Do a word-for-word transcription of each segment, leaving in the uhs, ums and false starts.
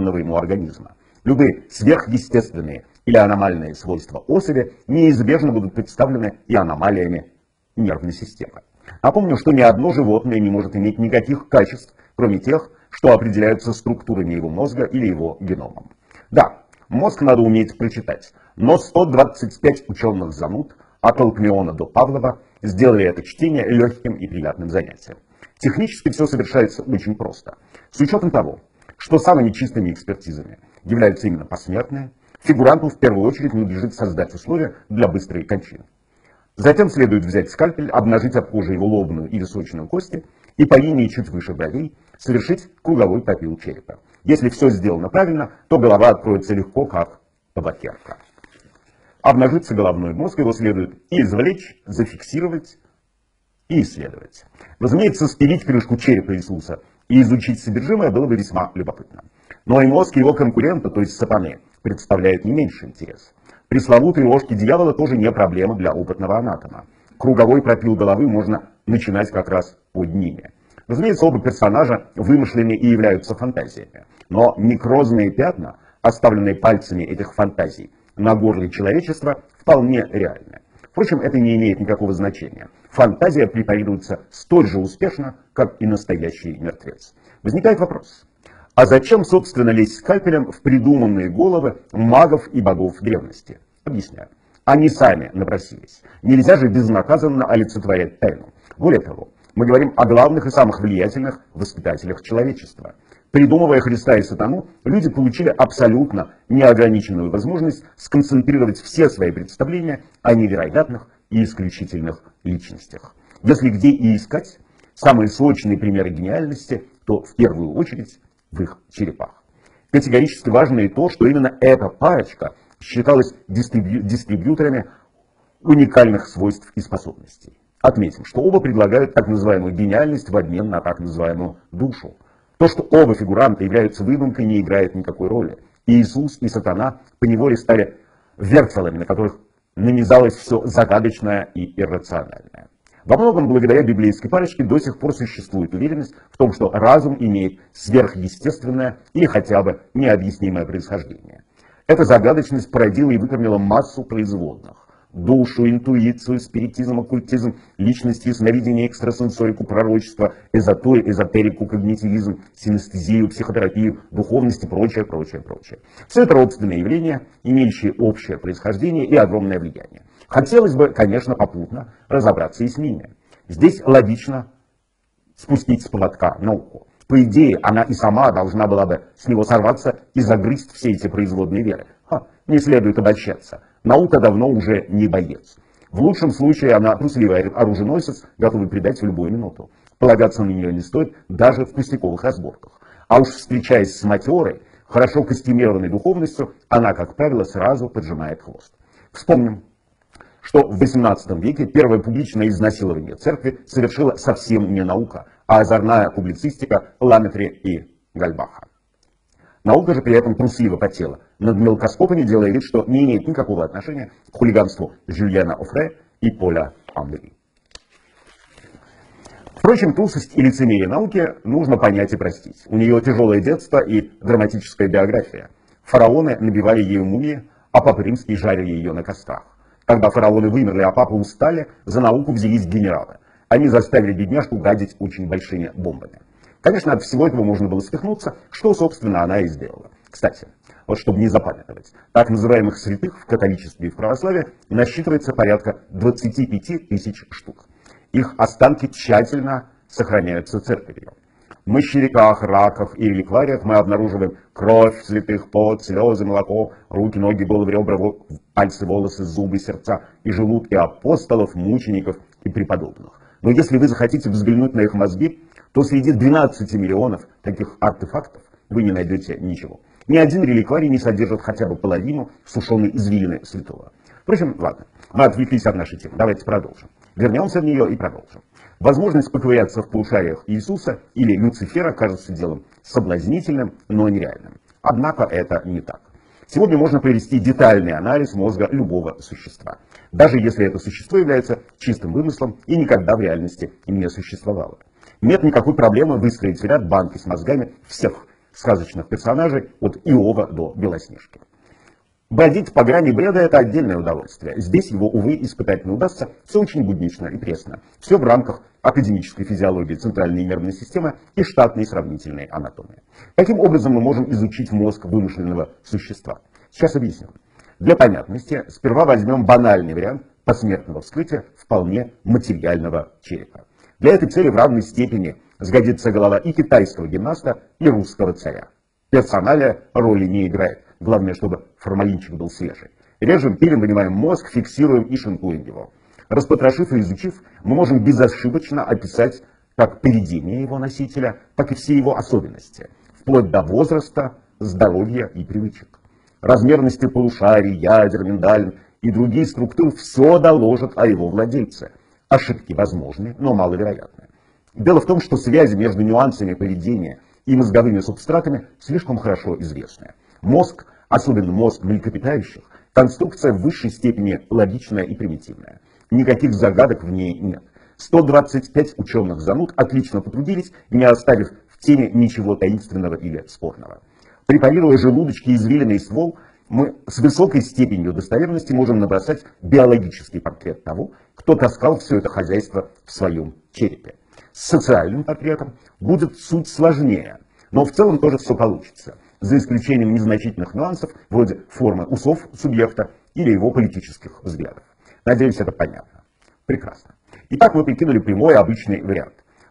подобного ему организма. Любые сверхъестественные или аномальные свойства особи неизбежно будут представлены и аномалиями нервной системы. Напомню, что ни одно животное не может иметь никаких качеств, кроме тех, что определяются структурами его мозга или его геномом. Да, мозг надо уметь прочитать, но сто двадцать пять ученых зануд, от Алкмеона до Павлова, сделали это чтение легким и приятным занятием. Технически все совершается очень просто. С учетом того, что самыми чистыми экспертизами являются именно посмертные, фигуранту в первую очередь надлежит создать условия для быстрой кончины. Затем следует взять скальпель, обнажить об коже его лобную и височную кости и по линии чуть выше бровей совершить круговой пропил черепа. Если все сделано правильно, то голова откроется легко, как табакерка. Обнажится головной мозг, его следует и извлечь, зафиксировать и исследовать. Разумеется, спилить крышку черепа Иисуса и изучить содержимое было бы весьма любопытно. Но и мозг его конкурента, то есть сатаны, представляет не меньший интерес. Пресловутые ложки дьявола тоже не проблема для опытного анатома. Круговой пропил головы можно начинать как раз под ними. Разумеется, оба персонажа вымышлены и являются фантазиями. Но некрозные пятна, оставленные пальцами этих фантазий на горле человечества, вполне реальны. Впрочем, это не имеет никакого значения. Фантазия препарируется столь же успешно, как и настоящий мертвец. Возникает вопрос. А зачем, собственно, лезть скальпелем в придуманные головы магов и богов древности? Объясняю. Они сами напросились. Нельзя же безнаказанно олицетворять тайну. Более того, мы говорим о главных и самых влиятельных воспитателях человечества. Придумывая Христа и сатану, люди получили абсолютно неограниченную возможность сконцентрировать все свои представления о невероятных и исключительных личностях. Если где и искать самые сочные примеры гениальности, то в первую очередь в их черепах. Категорически важно и то, что именно эта парочка считалась дистрибью- дистрибьюторами уникальных свойств и способностей. Отметим, что оба предлагают так называемую гениальность в обмен на так называемую душу. То, что оба фигуранта являются выдумкой, не играет никакой роли. И Иисус, и сатана поневоле стали вертелами, на которых нанизалось все загадочное и иррациональное. Во многом благодаря библейской парочке до сих пор существует уверенность в том, что разум имеет сверхъестественное или хотя бы необъяснимое происхождение. Эта загадочность породила и выкормила массу производных. Душу, интуицию, спиритизм, оккультизм, личности, сновидение, экстрасенсорику, пророчество, эзотори, эзотерику, когнитивизм, синестезию, психотерапию, духовность и прочее, прочее, прочее. Все это родственные явления, имеющие общее происхождение и огромное влияние. Хотелось бы, конечно, попутно разобраться и с ними. Здесь логично спустить с поводка науку. По идее, она и сама должна была бы с него сорваться и загрызть все эти производные веры. Ха, не следует обольщаться. Наука давно уже не боец. В лучшем случае она трусливый оруженосец, готовый предать в любую минуту. Полагаться на нее не стоит даже в пустяковых разборках. А уж встречаясь с матерой, хорошо костюмированной духовностью, она, как правило, сразу поджимает хвост. Вспомним, что в восемнадцатом веке первое публичное изнасилование церкви совершила совсем не наука, а озорная публицистика Ламетри и Гальбаха. Наука же при этом трусливо потела над мелкоскопами, делая вид, что не имеет никакого отношения к хулиганству Жюльена Офре и Поля Андери. Впрочем, трусость и лицемерие науки нужно понять и простить. У нее тяжелое детство и драматическая биография. Фараоны набивали ею мумии, а папы римские жарили ее на кострах. Когда фараоны вымерли, а папы устали, за науку взялись генералы. Они заставили бедняжку гадить очень большими бомбами. Конечно, от всего этого можно было спихнуться, что, собственно, она и сделала. Кстати, вот чтобы не запамятовать, так называемых святых в католичестве и в православии насчитывается порядка двадцати пяти тысяч штук. Их останки тщательно сохраняются церковью. В мощеряках, раках и реликвариях мы обнаруживаем кровь святых, пот, слезы, молоко, руки, ноги, головы, ребра, пальцы, волосы, зубы, сердца и желудки апостолов, мучеников и преподобных. Но если вы захотите взглянуть на их мозги, то среди двенадцати миллионов таких артефактов вы не найдете ничего. Ни один реликварий не содержит хотя бы половину сушеной извилины святого. Впрочем, ладно, мы отвлеклись от нашей темы. Давайте продолжим. Вернемся в нее и продолжим. Возможность поковыряться в полушариях Иисуса или Люцифера кажется делом соблазнительным, но нереальным. Однако это не так. Сегодня можно провести детальный анализ мозга любого существа, даже если это существо является чистым вымыслом и никогда в реальности не существовало. Нет никакой проблемы выстроить в ряд банки с мозгами всех сказочных персонажей от Иова до Белоснежки. Бродить по грани бреда – это отдельное удовольствие. Здесь его, увы, испытать не удастся. Все очень буднично и пресно. Все в рамках академической физиологии центральной нервной системы и штатной сравнительной анатомии. Каким образом мы можем изучить мозг вымышленного существа? Сейчас объясню. Для понятности сперва возьмем банальный вариант посмертного вскрытия вполне материального черепа. Для этой цели в равной степени сгодится голова и китайского гимнаста, и русского царя. Персоналия роли не играет. Главное, чтобы формалинчик был свежий. Режем, пилим, вынимаем мозг, фиксируем и шинкуем его. Распотрошив и изучив, мы можем безошибочно описать как поведение его носителя, так и все его особенности, вплоть до возраста, здоровья и привычек. Размерности полушарий, ядер, миндалин и другие структуры все доложат о его владельце. Ошибки возможны, но маловероятны. Дело в том, что связи между нюансами поведения и мозговыми субстратами слишком хорошо известны. Мозг, особенно мозг млекопитающих, конструкция в высшей степени логичная и примитивная. Никаких загадок в ней нет. сто двадцать пять ученых зануд отлично потрудились, не оставив в теме ничего таинственного или спорного. Препарируя желудочки, извилины и ствол, мы с высокой степенью достоверности можем набросать биологический портрет того, кто таскал все это хозяйство в своем черепе. С социальным портретом будет суть сложнее, но в целом тоже все получится, за исключением незначительных нюансов, вроде формы усов субъекта или его политических взглядов. Надеюсь, это понятно. Прекрасно. Итак, мы прикинули прямой обычный вариант.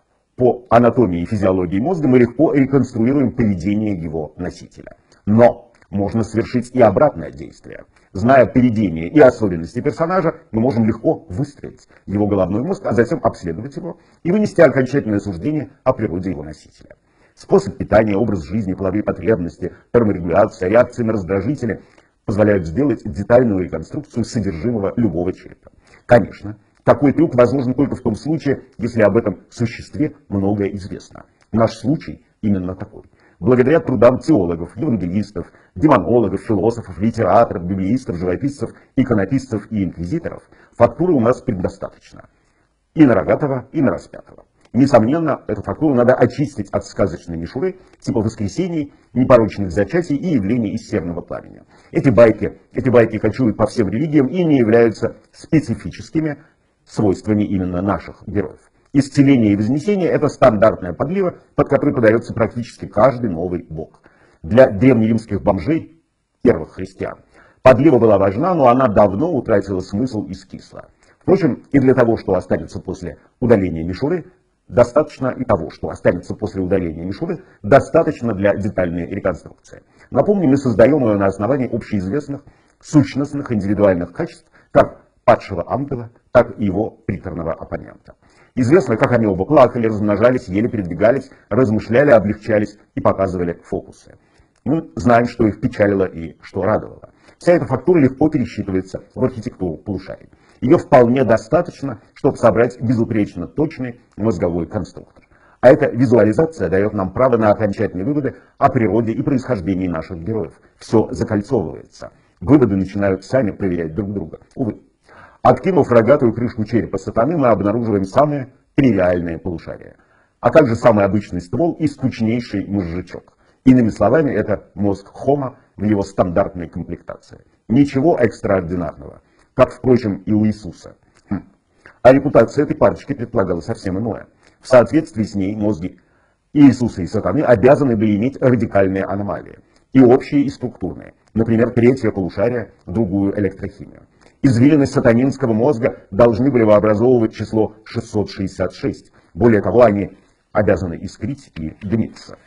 По анатомии и физиологии мозга мы легко реконструируем поведение его носителя. Но можно совершить и обратное действие. Зная поведение и особенности персонажа, мы можем легко выстроить его головной мозг, а затем обследовать его и вынести окончательное суждение о природе его носителя. Способ питания, образ жизни, половые потребности, терморегуляция, реакции на раздражители позволяют сделать детальную реконструкцию содержимого любого черепа. Конечно, такой трюк возможен только в том случае, если об этом существе многое известно. Наш случай именно такой. Благодаря трудам теологов, евангелистов, демонологов, философов, литераторов, библеистов, живописцев, иконописцев и инквизиторов фактуры у нас предостаточно. И на рогатого, и на распятого. Несомненно, эту фактуру надо очистить от сказочной мишуры, типа воскресений, непорочных зачатий и явлений из серного пламени. Эти байки, эти байки кочуют по всем религиям и не являются специфическими свойствами именно наших героев. Исцеление и вознесение – это стандартная подлива, под которой подается практически каждый новый бог. Для древнеримских бомжей, первых христиан, подлива была важна, но она давно утратила смысл и скисла. Впрочем, и для того, что останется после удаления мишуры, достаточно и того, что останется после удаления мишуры, достаточно для детальной реконструкции. Напомню, мы создаем ее на основании общеизвестных сущностных индивидуальных качеств, как падшего ангела, так и его приторного оппонента. Известно, как они оба плакали, размножались, еле передвигались, размышляли, облегчались и показывали фокусы. Мы знаем, что их печалило и что радовало. Вся эта фактура легко пересчитывается в архитектуру полушарий. Ее вполне достаточно, чтобы собрать безупречно точный мозговой конструктор. А эта визуализация дает нам право на окончательные выводы о природе и происхождении наших героев. Все закольцовывается. Выводы начинают сами проверять друг друга. Увы. Откинув рогатую крышку черепа сатаны, мы обнаруживаем самые тривиальные полушария. А также самый обычный ствол и скучнейший мозжечок. Иными словами, это мозг Хома в его стандартной комплектации. Ничего экстраординарного. Как, впрочем, и у Иисуса. Хм. А репутация этой парочки предполагала совсем иное. В соответствии с ней мозги Иисуса и сатаны обязаны были иметь радикальные аномалии. И общие, и структурные. Например, третье полушарие, другую электрохимию. Извилины сатанинского мозга должны были образовывать число шестьсот шестьдесят шесть. Более того, они обязаны искрить и дымиться.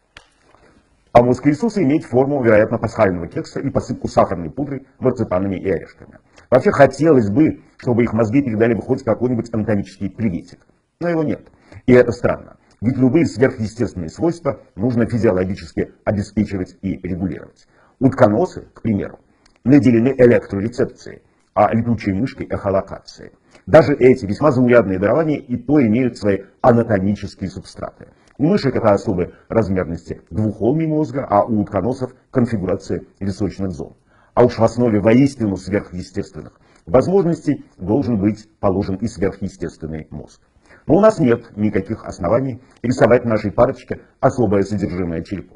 А мозг Иисуса имеет форму, вероятно, пасхального кекса и посыпку сахарной пудрой, марципанами и орешками. Вообще хотелось бы, чтобы их мозги передали бы хоть какой-нибудь анатомический приветик. Но его нет. И это странно. Ведь любые сверхъестественные свойства нужно физиологически обеспечивать и регулировать. Утконосы, к примеру, наделены электрорецепцией, а летучие мышки – эхолокацией. Даже эти весьма заурядные дарования и то имеют свои анатомические субстраты. У мышек это особые размерности двухholmий мозга, а у утконосов конфигурация височных зон. А уж в основе воистину сверхъестественных возможностей должен быть положен и сверхъестественный мозг. Но у нас нет никаких оснований рисовать нашей парочке особое содержимое черепов.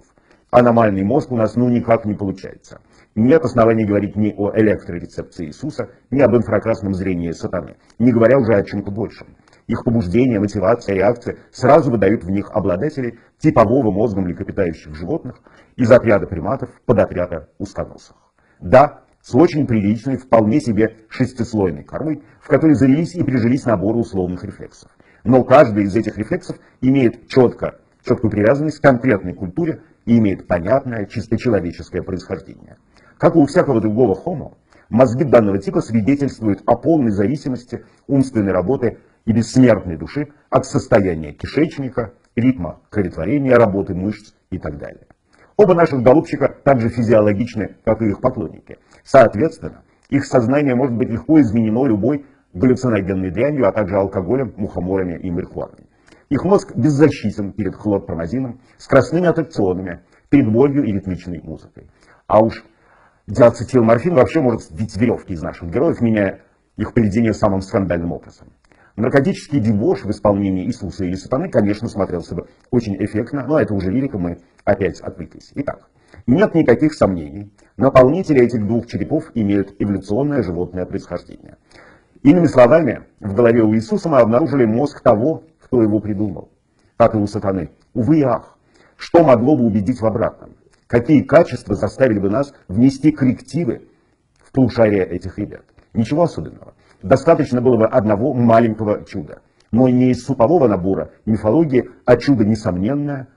Аномальный мозг у нас ну никак не получается. Нет оснований говорить ни о электрорецепции Иисуса, ни об инфракрасном зрении сатаны, не говоря уже о чем-то большем. Их побуждение, мотивация, реакция сразу выдают в них обладателей типового мозгом млекопитающих животных из отряда приматов под отряда узконосых. Да, с очень приличной, вполне себе шестислойной кормой, в которой завелись и прижились наборы условных рефлексов. Но каждый из этих рефлексов имеет четко, четкую привязанность к конкретной культуре и имеет понятное, чисто человеческое происхождение. Как и у всякого другого хомо, мозги данного типа свидетельствуют о полной зависимости умственной работы и бессмертной души от состояния кишечника, ритма кроветворения, работы мышц и так далее. Оба наших голубчика так же физиологичны, как и их поклонники. Соответственно, их сознание может быть легко изменено любой галлюциногенной дрянью, а также алкоголем, мухоморами и марихуаной. Их мозг беззащитен перед хлорпромазином, скоростными аттракционами, перед болью и ритмичной музыкой. А уж диацетилморфин вообще может сбить веревки из наших героев, меняя их поведение самым скандальным образом. Наркотический дебош в исполнении Иисуса или сатаны, конечно, смотрелся бы очень эффектно, но это уже лирика, мы опять отвлеклись. Итак, нет никаких сомнений, наполнители этих двух черепов имеют эволюционное животное происхождение. Иными словами, в голове у Иисуса мы обнаружили мозг того, кто его придумал, как и у сатаны. Увы и ах, что могло бы убедить в обратном? Какие качества заставили бы нас внести коррективы в полушарие этих ребят? Ничего особенного. Достаточно было бы одного маленького чуда. Но не из супового набора мифологии, а чудо несомненное,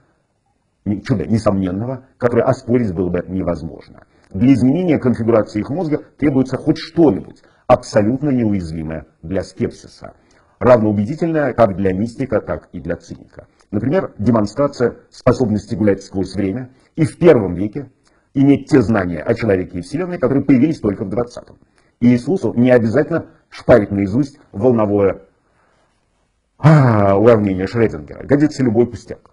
чудо несомненного, которое оспорить было бы невозможно. Для изменения конфигурации их мозга требуется хоть что-нибудь, абсолютно неуязвимое для скепсиса. Равно убедительное как для мистика, так и для циника. Например, демонстрация способности гулять сквозь время и в первом веке иметь те знания о человеке и Вселенной, которые появились только в двадцатом. И Иисусу не обязательно шпарить наизусть волновое а, уравнение Шрёдингера. Годится любой пустяк.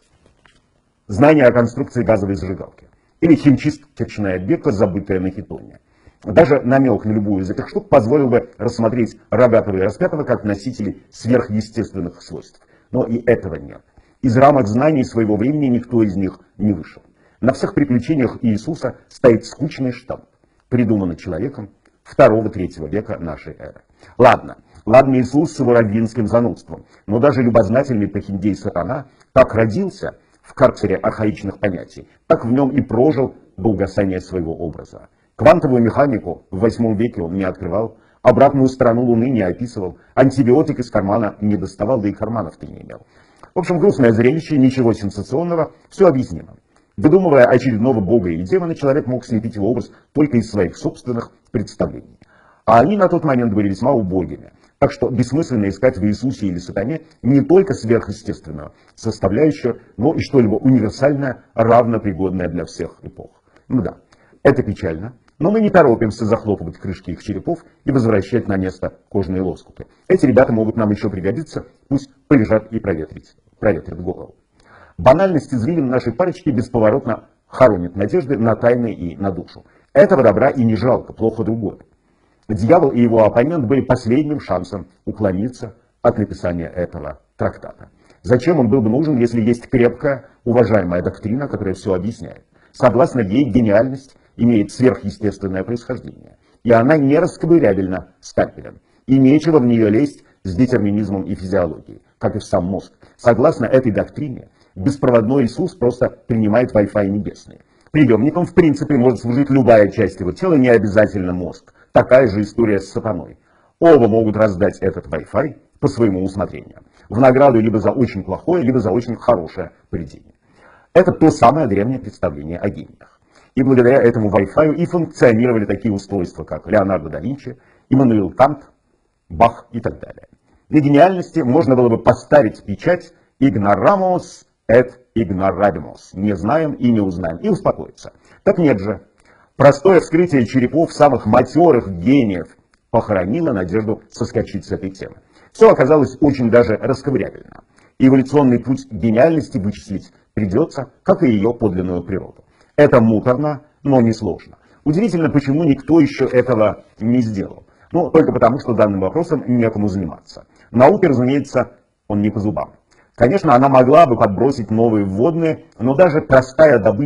Знание о конструкции газовой зажигалки. Или химчисточная бирка, забытая на хитоне. Даже намек на любую из этих штук позволил бы рассмотреть Рогатого и Распятого как носителей сверхъестественных свойств. Но и этого нет. Из рамок знаний своего времени никто из них не вышел. На всех приключениях Иисуса стоит скучный штамп, придуманный человеком второго-третьего века нашей эры. Ладно, ладно Иисус с его раввинским занудством, но даже любознательный прохиндей сатана так родился в карцере архаичных понятий, так в нем и прожил до угасания своего образа. Квантовую механику в восьмом веке он не открывал, обратную сторону Луны не описывал, антибиотик из кармана не доставал, да и карманов-то не имел. В общем, грустное зрелище, ничего сенсационного, все объяснимо. Выдумывая очередного бога или демона, человек мог слепить его образ только из своих собственных представлений. А они на тот момент были весьма убогими. Так что бессмысленно искать в Иисусе или сатане не только сверхъестественную составляющую, но и что-либо универсальное, равнопригодное для всех эпох. Ну да, это печально, но мы не торопимся захлопывать крышки их черепов и возвращать на место кожные лоскуты. Эти ребята могут нам еще пригодиться, пусть полежат и проветрить, проветрят голову. Банальность извилин нашей парочки бесповоротно хоронит надежды на тайны и на душу. Этого добра и не жалко, плохо другое. Дьявол и его оппонент были последним шансом уклониться от написания этого трактата. Зачем он был бы нужен, если есть крепкая, уважаемая доктрина, которая все объясняет? Согласно ей, гениальность имеет сверхъестественное происхождение, и она не расковырябельна скальпелем, и нечего в нее лезть с детерминизмом и физиологией, как и в сам мозг. Согласно этой доктрине, беспроводной Иисус просто принимает Wi-Fi небесный. Приемником, в принципе, может служить любая часть его тела, не обязательно мозг. Такая же история с сатаной. Оба могут раздать этот Wi-Fi по своему усмотрению. В награду либо за очень плохое, либо за очень хорошее поведение. Это то самое древнее представление о гениях. И благодаря этому Wi-Fi и функционировали такие устройства, как Леонардо да Винчи, Иммануил Кант, Бах и так далее. Для гениальности можно было бы поставить печать «Ignoramus et ignorabimus» — «не знаем и не узнаем», и успокоиться. Так нет же. Простое вскрытие черепов самых матерых гениев похоронило надежду соскочить с этой темы. Все оказалось очень даже расковырябельно. Эволюционный путь гениальности вычислить придется, как и ее подлинную природу. Это муторно, но не сложно. Удивительно, почему никто еще этого не сделал. Ну, только потому, что данным вопросом некому заниматься. Науке, разумеется, он не по зубам. Конечно, она могла бы подбросить новые вводные, но даже простая добыча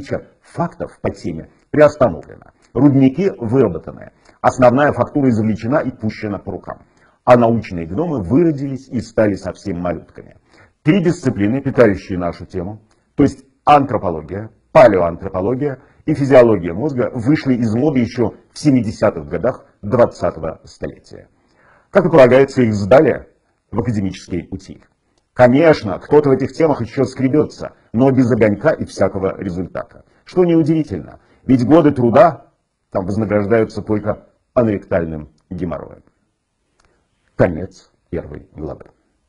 фактов по теме приостановлена. Рудники выработаны. Основная фактура извлечена и пущена по рукам. А научные гномы выродились и стали совсем малютками. Три дисциплины, питающие нашу тему, то есть антропология, палеоантропология и физиология мозга, вышли из моды еще в семидесятых годах двадцатого столетия. Как и полагается, их сдали в академический утиль. Конечно, кто-то в этих темах еще скребется, но без огонька и всякого результата. Что неудивительно, ведь годы труда там вознаграждаются только аноректальным геморроем. Конец первой главы.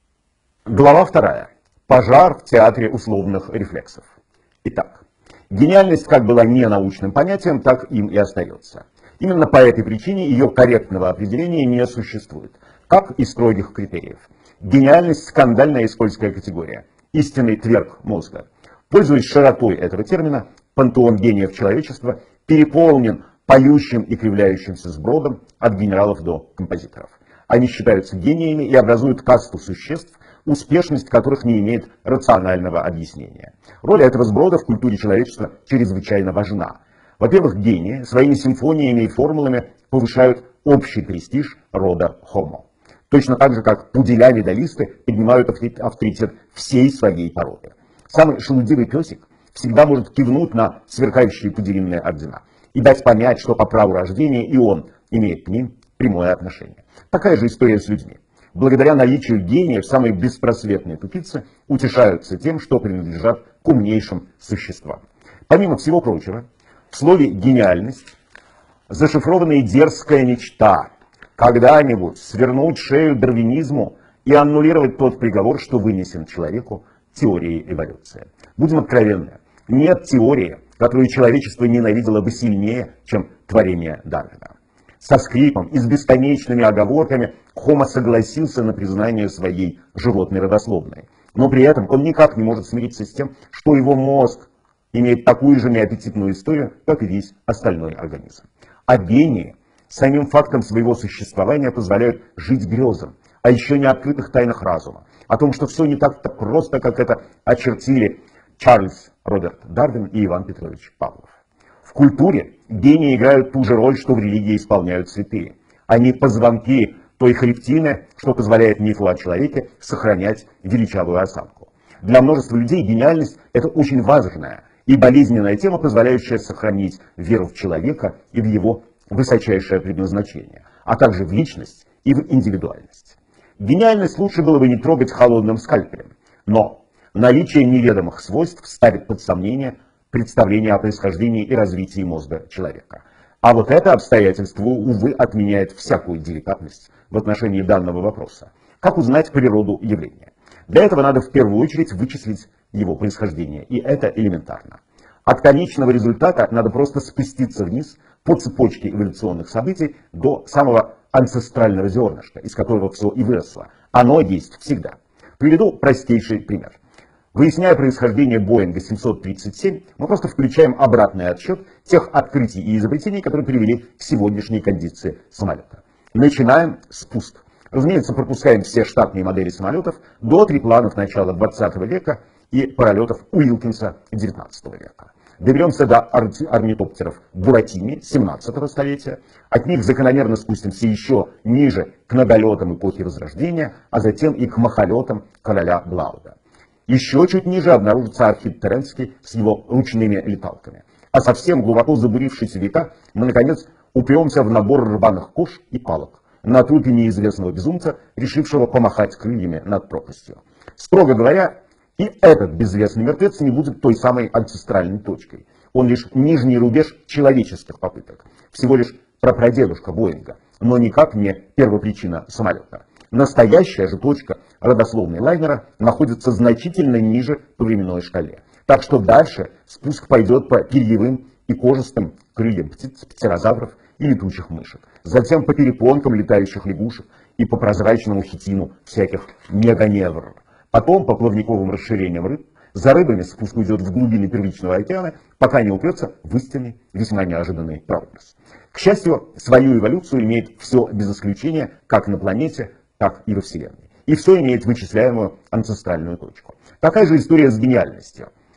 Глава вторая. Пожар в театре условных рефлексов. Итак, гениальность как была не научным понятием, так им и остается. Именно по этой причине ее корректного определения не существует, как и строгих критериев. Гениальность – скандальная и скользкая категория, истинный тверк мозга. Пользуясь широтой этого термина, пантеон гениев человечества переполнен поющим и кривляющимся сбродом от генералов до композиторов. Они считаются гениями и образуют касту существ, успешность которых не имеет рационального объяснения. Роль этого сброда в культуре человечества чрезвычайно важна. Во-первых, гении своими симфониями и формулами повышают общий престиж рода Homo. Точно так же, как пуделя-медалисты поднимают авторитет всей своей породы. Самый шелудивый песик всегда может кивнуть на сверкающие пуделиные ордена и дать понять, что по праву рождения и он имеет к ним прямое отношение. Такая же история с людьми. Благодаря наличию гениев самые беспросветные тупицы утешаются тем, что принадлежат к умнейшим существам. Помимо всего прочего, в слове «гениальность» зашифрована и дерзкая мечта когда-нибудь свернуть шею дарвинизму и аннулировать тот приговор, что вынесен человеку теорией эволюции. Будем откровенны, нет теории, которую человечество ненавидело бы сильнее, чем творение Дарвина. Со скрипом и с бесконечными оговорками Хомо согласился на признание своей животной родословной. Но при этом он никак не может смириться с тем, что его мозг имеет такую же неаппетитную историю, как и весь остальной организм. А гении самим фактом своего существования позволяют жить грезам, а еще не открытых тайнах разума, о том, что все не так-то просто, как это очертили Чарльз Роберт Дарвин и Иван Петрович Павлов. В культуре гении играют ту же роль, что в религии исполняют святые. Они позвонки той хребтины, что позволяет мифу о человеке сохранять величавую осанку. Для множества людей гениальность – это очень важная и болезненная тема, позволяющая сохранить веру в человека и в его высочайшее предназначение, а также в личность и в индивидуальность. Гениальность лучше было бы не трогать холодным скальпелем, но наличие неведомых свойств ставит под сомнение представление о происхождении и развитии мозга человека. А вот это обстоятельство, увы, отменяет всякую деликатность в отношении данного вопроса. Как узнать природу явления? Для этого надо в первую очередь вычислить его происхождение, и это элементарно. От конечного результата надо просто спуститься вниз по цепочке эволюционных событий до самого анцестрального зернышка, из которого все и выросло. Оно есть всегда. Приведу простейший пример. Выясняя происхождение Боинга семьсот тридцать семь, мы просто включаем обратный отсчет тех открытий и изобретений, которые привели к сегодняшней кондиции самолета. Начинаем с пуск. Разумеется, пропускаем все штатные модели самолетов до трипланов начала двадцатого века и паралетов Уилкинса девятнадцатого века. Доберемся до орнитоптеров Буратини семнадцатого столетия, от них закономерно спустимся еще ниже к многолетам эпохи Возрождения, а затем и к махолетам короля Блауда. Еще чуть ниже обнаружится Архип Теренский с его ручными леталками. А совсем глубоко забурившись в века, мы, наконец, упремся в набор рваных кож и палок на трупе неизвестного безумца, решившего помахать крыльями над пропастью. Строго говоря, и этот безвестный мертвец не будет той самой анцестральной точкой. Он лишь нижний рубеж человеческих попыток. Всего лишь прапрадедушка Боинга, но никак не первопричина самолета. Настоящая же точка родословной лайнера находится значительно ниже по временной шкале. Так что дальше спуск пойдет по перьевым и кожистым крыльям птиц, птерозавров и летучих мышек. Затем по перепонкам летающих лягушек и по прозрачному хитину всяких меганевров. Потом по плавниковым расширениям рыб. За рыбами спуск уйдет в глубины первичного океана, пока не упрется в истинный, весьма неожиданный прообраз. К счастью, свою эволюцию имеет все без исключения, как на планете, так и во Вселенной. И все имеет вычисляемую анцестральную точку. Такая же история с гениальностью.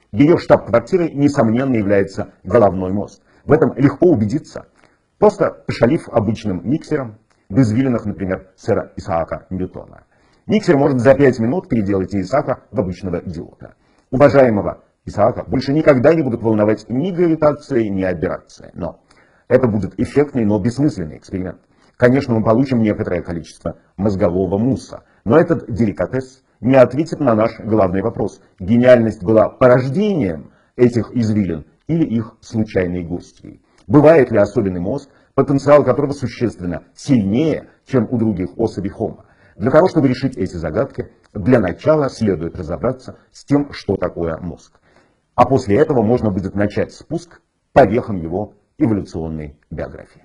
Ее штаб-квартирой, несомненно, является головной мозг. В этом легко убедиться, просто пошалив обычным миксером, в извилинах, например, сэра Исаака Ньютона. Миксер может за пять минут переделать Исаака в обычного идиота. Уважаемого Исаака больше никогда не будут волновать ни гравитация, ни аберрация. Но это будет эффектный, но бессмысленный эксперимент. Конечно, мы получим некоторое количество мозгового мусса, но этот деликатес не ответит на наш главный вопрос. Гениальность была порождением этих извилин или их случайной гостьей? Бывает ли особенный мозг, потенциал которого существенно сильнее, чем у других особей Homo? Для того, чтобы решить эти загадки, для начала следует разобраться с тем, что такое мозг. А после этого можно будет начать спуск по вехам его эволюционной биографии.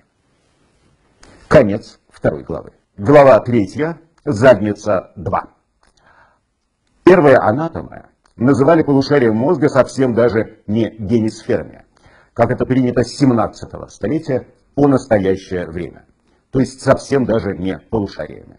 Конец второй главы. Глава третья. Задница два. Первые анатомы называли полушарием мозга совсем даже не гемисферами, как это принято с семнадцатого столетия по настоящее время, то есть совсем даже не полушариями.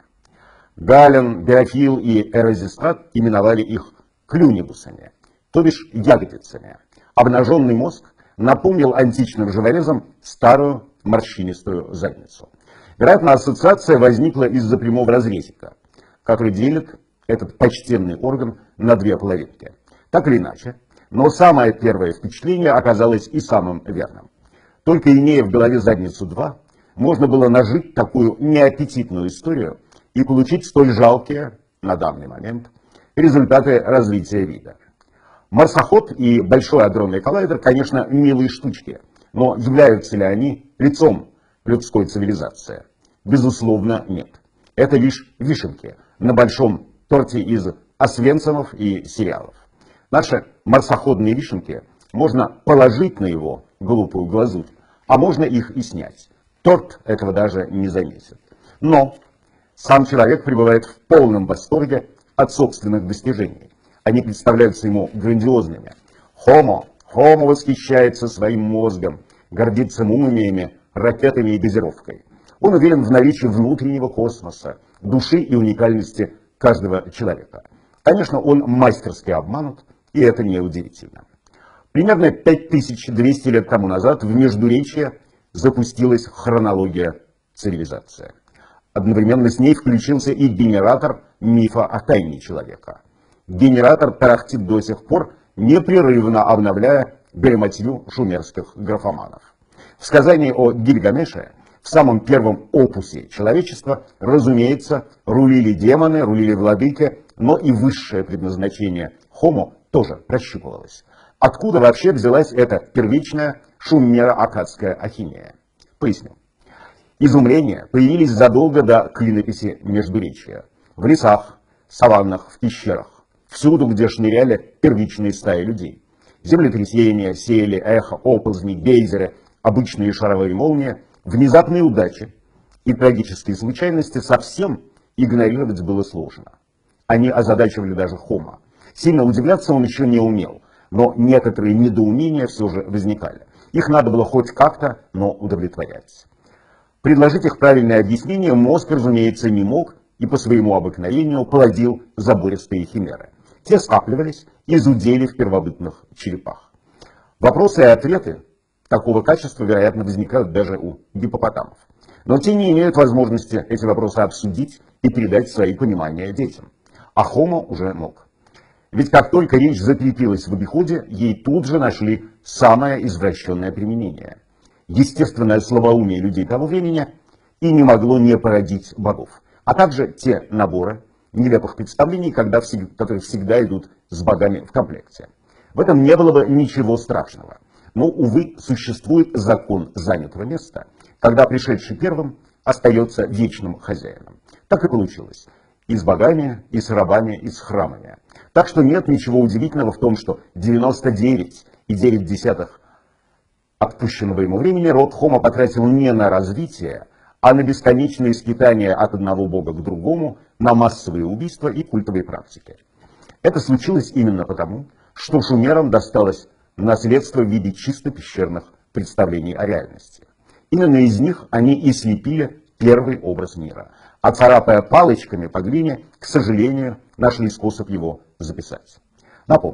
Гален, Биофил и Эрезистрат именовали их клюнибусами, то бишь ягодицами. Обнаженный мозг напомнил античным живорезам старую морщинистую задницу. Вероятно, ассоциация возникла из-за прямого разрезика, который делит этот почтенный орган на две половинки. Так или иначе, но самое первое впечатление оказалось и самым верным. Только имея в голове задницу два, можно было нажить такую неаппетитную историю и получить столь жалкие, на данный момент, результаты развития вида. Марсоход и Большой адронный коллайдер, конечно, милые штучки, но являются ли они лицом людской цивилизации? Безусловно, нет. Это лишь вишенки на большом торте из освенцимов и сериалов. Наши марсоходные вишенки можно положить на его глупую глазурь, а можно их и снять. Торт этого даже не заметит. Но сам человек пребывает в полном восторге от собственных достижений. Они представляются ему грандиозными. Homo, Homo восхищается своим мозгом, гордится мумиями, ракетами и газировкой. Он уверен в наличии внутреннего космоса, души и уникальности каждого человека. Конечно, он мастерски обманут, и это неудивительно. Примерно пять тысяч двести лет тому назад в Междуречье запустилась хронология цивилизации. Одновременно с ней включился и генератор мифа о тайне человека. Генератор тарахтит до сих пор, непрерывно обновляя галиматью шумерских графоманов. В сказании о Гильгамеше, в самом первом опусе человечества, разумеется, рулили демоны, рулили владыки, но и высшее предназначение Homo тоже прощупывалось. Откуда вообще взялась эта первичная шумеро-аккадская ахинея? Поясню. Изумления появились задолго до клинописи Междуречья. В лесах, саваннах, в пещерах, всюду, где шныряли первичные стаи людей. Землетрясения, сели, эхо, оползни, гейзеры, обычные шаровые молнии, внезапные удачи и трагические случайности совсем игнорировать было сложно. Они озадачивали даже Homo. Сильно удивляться он еще не умел, но некоторые недоумения все же возникали. Их надо было хоть как-то, но удовлетворять. Предложить их правильное объяснение мозг, разумеется, не мог и по своему обыкновению плодил забористые химеры. Те скапливались и зудели в первобытных черепах. Вопросы и ответы такого качества, вероятно, возникают даже у гиппопотамов. Но те не имеют возможности эти вопросы обсудить и передать свои понимания детям. А Homo уже мог. Ведь как только речь закрепилась в обиходе, ей тут же нашли самое извращенное применение. Естественное слабоумие людей того времени и не могло не породить богов, а также те наборы нелепых представлений, когда, которые всегда идут с богами в комплекте. В этом не было бы ничего страшного. Но, увы, существует закон занятого места, когда пришедший первым остается вечным хозяином. Так и получилось. И с богами, и с рабами, и с храмами. Так что нет ничего удивительного в том, что девяносто девять и девять десятых отпущенного ему времени род Homo потратил не на развитие, а на бесконечные скитания от одного бога к другому, на массовые убийства и культовые практики. Это случилось именно потому, что шумерам досталось наследство в виде чисто пещерных представлений о реальности. Именно из них они и слепили первый образ мира, а царапая палочками по глине, к сожалению, нашли способ его записать. Напомню,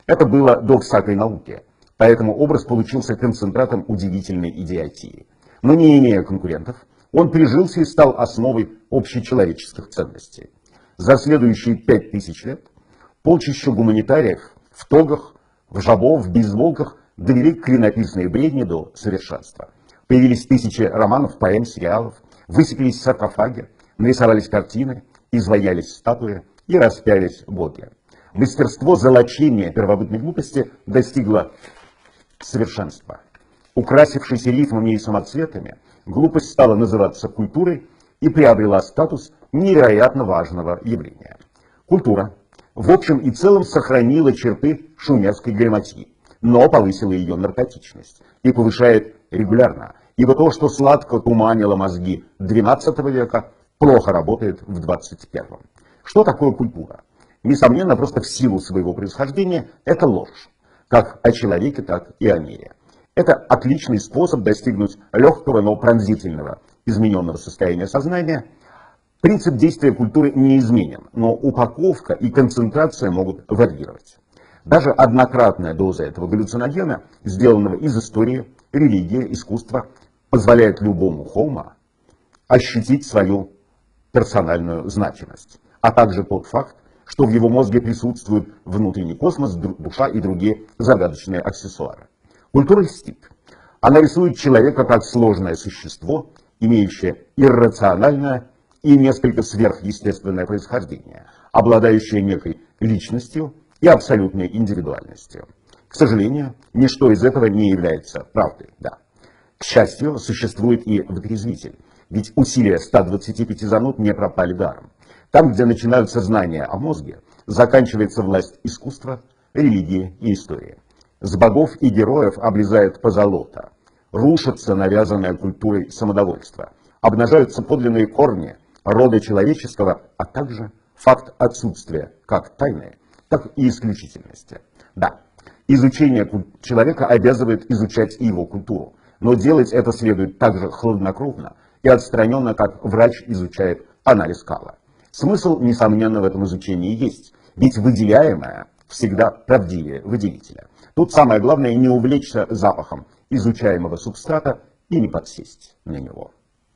Это было до всякой науки, поэтому образ получился концентратом удивительной идиотии. Но не имея конкурентов, он прижился и стал основой общечеловеческих ценностей. За следующие пять тысяч лет полчища гуманитариев в тогах, в жабо, в бейсболках довели клинописные бредни до совершенства. Появились тысячи романов, поэм, сериалов, высыпались саркофаги, нарисовались картины, изваялись статуи и распялись боги. Мастерство золочения первобытной глупости достигло совершенства. Украсившись рифмами и самоцветами, глупость стала называться культурой и приобрела статус невероятно важного явления. Культура в общем и целом сохранила черты шумерской галиматьи, но повысила ее наркотичность и повышает регулярно, ибо то, что сладко туманило мозги двенадцатого века, плохо работает в двадцать первом. Что такое культура? Несомненно, просто в силу своего происхождения это ложь, как о человеке, так и о мире. Это отличный способ достигнуть легкого, но пронзительного, измененного состояния сознания. Принцип действия культуры неизменен, но упаковка и концентрация могут варьировать. Даже однократная доза этого галлюциногена, сделанного из истории, религии, искусства, позволяет любому хомо ощутить свою персональную значимость, а также тот факт, что в его мозге присутствует внутренний космос, душа и другие загадочные аксессуары. Культура льстит. Она рисует человека как сложное существо, имеющее иррациональное и несколько сверхъестественное происхождение, обладающее некой личностью и абсолютной индивидуальностью. К сожалению, ничто из этого не является правдой. Да. К счастью, существует и вытрезвитель, ведь усилия ста двадцати пяти зануд не пропали даром. Там, где начинаются знания о мозге, заканчивается власть искусства, религии и истории. С богов и героев облезает позолота, рушится навязанная культурой самодовольство, обнажаются подлинные корни рода человеческого, а также факт отсутствия как тайны, так и исключительности. Да, изучение человека обязывает изучать и его культуру, но делать это следует так же хладнокровно и отстраненно, как врач изучает анализ кала. Смысл, несомненно, в этом изучении есть, ведь выделяемое всегда правдивее выделителя. Тут самое главное не увлечься запахом изучаемого субстрата и не подсесть на него.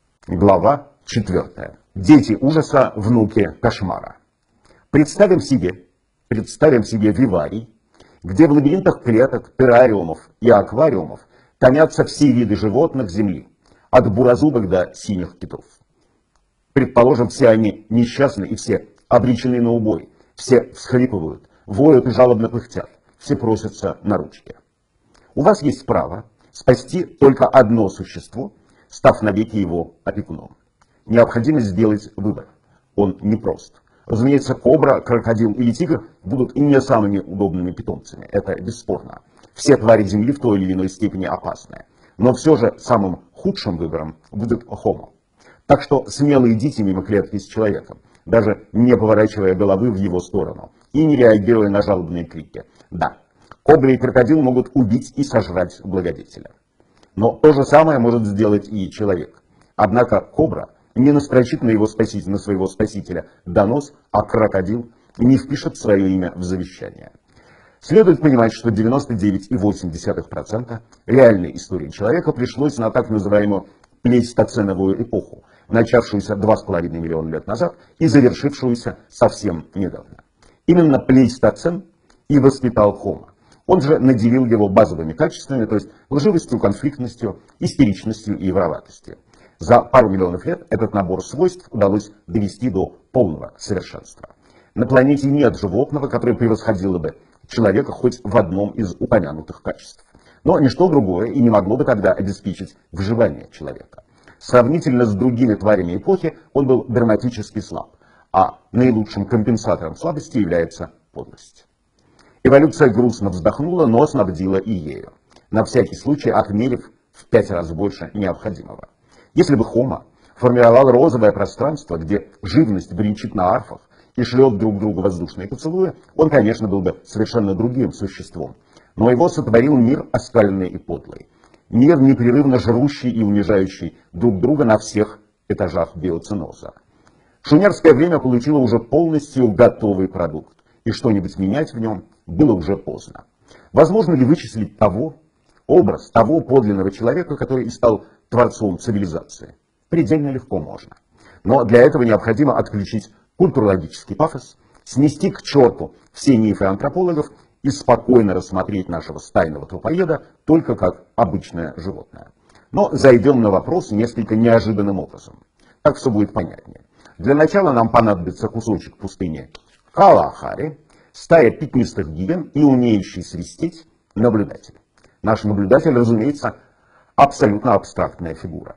Глава четвертая. Дети ужаса, внуки кошмара. Представим себе, представим себе виварий, где в лабиринтах клеток, террариумов и аквариумов томятся все виды животных Земли, от буразубок до синих китов. Предположим, все они несчастны и все обречены на убой, все всхлипывают, воют и жалобно пыхтят, все просятся на ручки. У вас есть право спасти только одно существо, став навеки его опекуном. Необходимо сделать выбор. Он непрост. Разумеется, кобра, крокодил или тигр будут и не самыми удобными питомцами. Это бесспорно. Все твари Земли в той или иной степени опасны. Но все же самым худшим выбором будет хомо. Так что смело идите мимо клетки с человеком, даже не поворачивая головы в его сторону и не реагируя на жалобные крики. Да, кобра и крокодил могут убить и сожрать благодетеля. Но то же самое может сделать и человек. Однако кобра не настрочит на его спасителя, на своего спасителя донос, а крокодил не впишет свое имя в завещание. Следует понимать, что девяносто девять целых восемь десятых процента реальной истории человека пришлось на так называемую плейстоценовую эпоху, начавшуюся два с половиной миллиона лет назад и завершившуюся совсем недавно. Именно плейстоцен и воспитал хомо. Он же наделил его базовыми качествами, то есть лживостью, конфликтностью, истеричностью и вороватостью. За пару миллионов лет этот набор свойств удалось довести до полного совершенства. На планете нет животного, которое превосходило бы человека хоть в одном из упомянутых качеств. Но ничто другое и не могло бы тогда обеспечить выживание человека. Сравнительно с другими тварями эпохи он был драматически слаб, а наилучшим компенсатором слабости является подлость. Эволюция грустно вздохнула, но снабдила и ею, на всякий случай отмерив в пять раз больше необходимого. Если бы хомо формировал розовое пространство, где живность бренчит на арфах и шлет друг другу воздушные поцелуи, он, конечно, был бы совершенно другим существом. Но его сотворил мир оскаленный и подлый. Мир, непрерывно жрущий и унижающий друг друга на всех этажах биоценоза. Шумерское время получило уже полностью готовый продукт, и что-нибудь менять в нем было уже поздно. Возможно ли вычислить того, образ того подлинного человека, который и стал творцом цивилизации? Предельно легко можно. Но для этого необходимо отключить культурологический пафос, снести к черту все мифы антропологов и спокойно рассмотреть нашего стайного трупоеда только как обычное животное. Но зайдем на вопрос несколько неожиданным образом. Так все будет понятнее. Для начала нам понадобится кусочек пустыни Калахари, стая пятнистых гиен и умеющий свистеть наблюдатель. Наш наблюдатель, разумеется, абсолютно абстрактная фигура.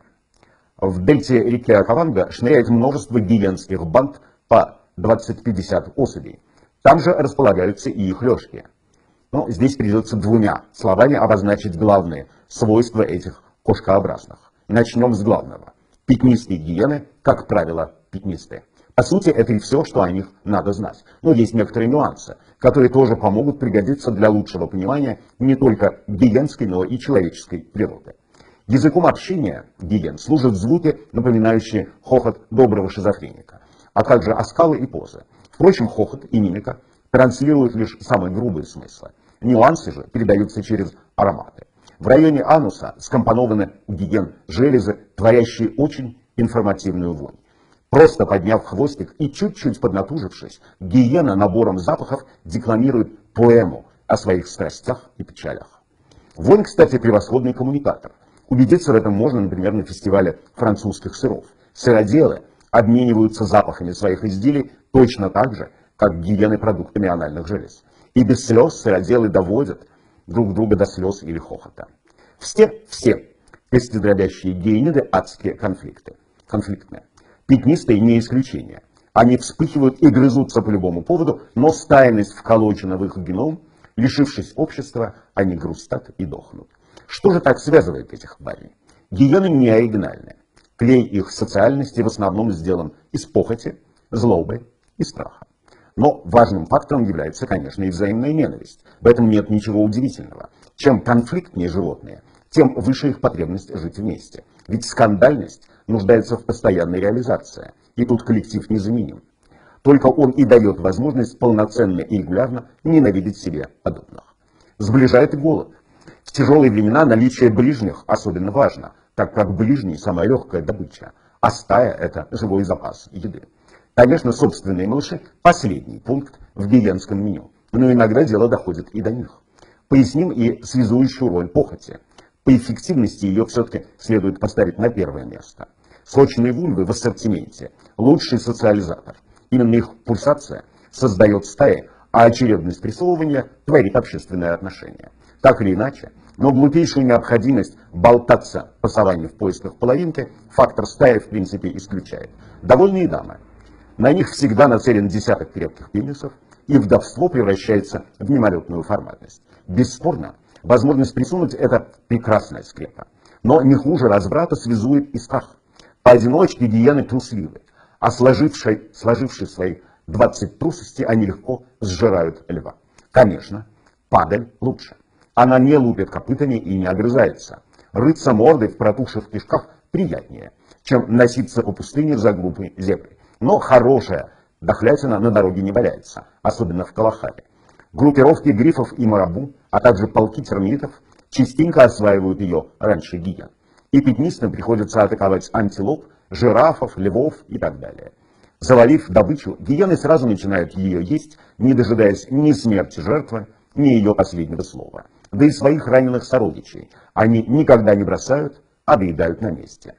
В дельте реки Окаванго шныряет множество гиенских банд по двадцать-пятьдесят особей. Там же располагаются и их лёжки. Но здесь придется двумя словами обозначить главные свойства этих кошкообразных. Начнем с главного. Пятнистые гиены, как правило, пятнистые. По сути, это и все, что о них надо знать. Но есть некоторые нюансы, которые тоже помогут пригодиться для лучшего понимания не только гиенской, но и человеческой природы. Языком общения гиен служат звуки, напоминающие хохот доброго шизофреника, а также оскалы и позы. Впрочем, хохот и мимика транслируют лишь самые грубые смыслы. Нюансы же передаются через ароматы. В районе ануса скомпонованы у гиен железы, творящие очень информативную вонь. Просто подняв хвостик и чуть-чуть поднатужившись, гиена набором запахов декламирует поэму о своих страстях и печалях. Вонь, кстати, превосходный коммуникатор. Убедиться в этом можно, например, на фестивале французских сыров. Сыроделы обмениваются запахами своих изделий точно так же, как гиены продуктами анальных желез. И без слез сыроделы доводят друг друга до слез или хохота. Все, все костедробящие гиениды адские конфликты, конфликтные. Пятнистые не исключение. Они вспыхивают и грызутся по любому поводу, но стайность вколочена в их геном, лишившись общества, они грустят и дохнут. Что же так связывает этих тварей? Гиены не оригинальные. Клей их социальности в основном сделан из похоти, злобы и страха. Но важным фактором является, конечно, и взаимная ненависть. В этом нет ничего удивительного. Чем конфликтнее животные, тем выше их потребность жить вместе. Ведь скандальность нуждается в постоянной реализации. И тут коллектив незаменим. Только он и дает возможность полноценно и регулярно ненавидеть себе подобных. Сближает и голод. В тяжелые времена наличие ближних особенно важно, так как ближний – самая легкая добыча, а стая – это живой запас еды. Конечно, собственные малыши – последний пункт в гиенском меню, но иногда дело доходит и до них. Поясним и связующую роль похоти. По эффективности ее все-таки следует поставить на первое место. Сочные вульвы в ассортименте – лучший социализатор. Именно их пульсация создает стаи, а очередность пресловования творит общественные отношения. Так или иначе, но глупейшую необходимость болтаться по саванне в поисках половинки фактор стаи в принципе исключает. Довольные дамы. На них всегда нацелен десяток крепких пенисов, и вдовство превращается в мимолетную формальность. Бесспорно, возможность присунуть – это прекрасная скрепа. Но не хуже разврата связует и страх. Поодиночке гиены трусливы, а сложившие, сложившие свои двадцать трусости, они легко сжирают льва. Конечно, падаль лучше. Она не лупит копытами и не огрызается. Рыться мордой в протухших кишках приятнее, чем носиться по пустыне за группой зебры. Но хорошая дохлятина на дороге не валяется, особенно в Калахаре. Группировки грифов и марабу, а также полки термитов частенько осваивают ее раньше гиен. И пятнистым приходится атаковать антилоп, жирафов, львов и так далее. Завалив добычу, гиены сразу начинают ее есть, не дожидаясь ни смерти жертвы, ни ее последнего слова. Да и своих раненых сородичей они никогда не бросают, а доедают на месте.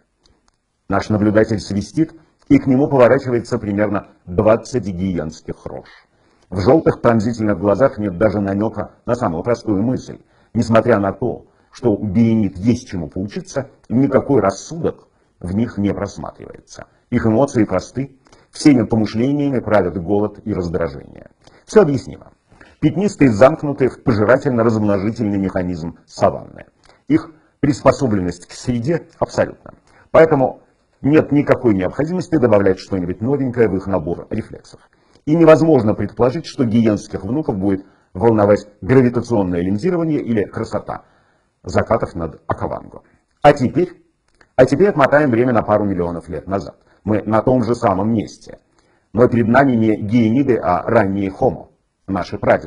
Наш наблюдатель свистит, и к нему поворачивается примерно двадцать гиенских рож. В желтых пронзительных глазах нет даже намека на самую простую мысль. Несмотря на то, что у гиенит есть чему поучиться, никакой рассудок в них не просматривается. Их эмоции просты, всеми помышлениями правят голод и раздражение. Все объяснимо. Пятнистые замкнуты в пожирательно-размножительный механизм саванны. Их приспособленность к среде абсолютна. Поэтому нет никакой необходимости добавлять что-нибудь новенькое в их набор рефлексов. И невозможно предположить, что гиенских внуков будет волновать гравитационное линзирование или красота закатов над Окаванго. А теперь, а теперь отмотаем время на пару миллионов лет назад. Мы на том же самом месте. Но перед нами не гиениды, а ранние хомо, наши прадеды.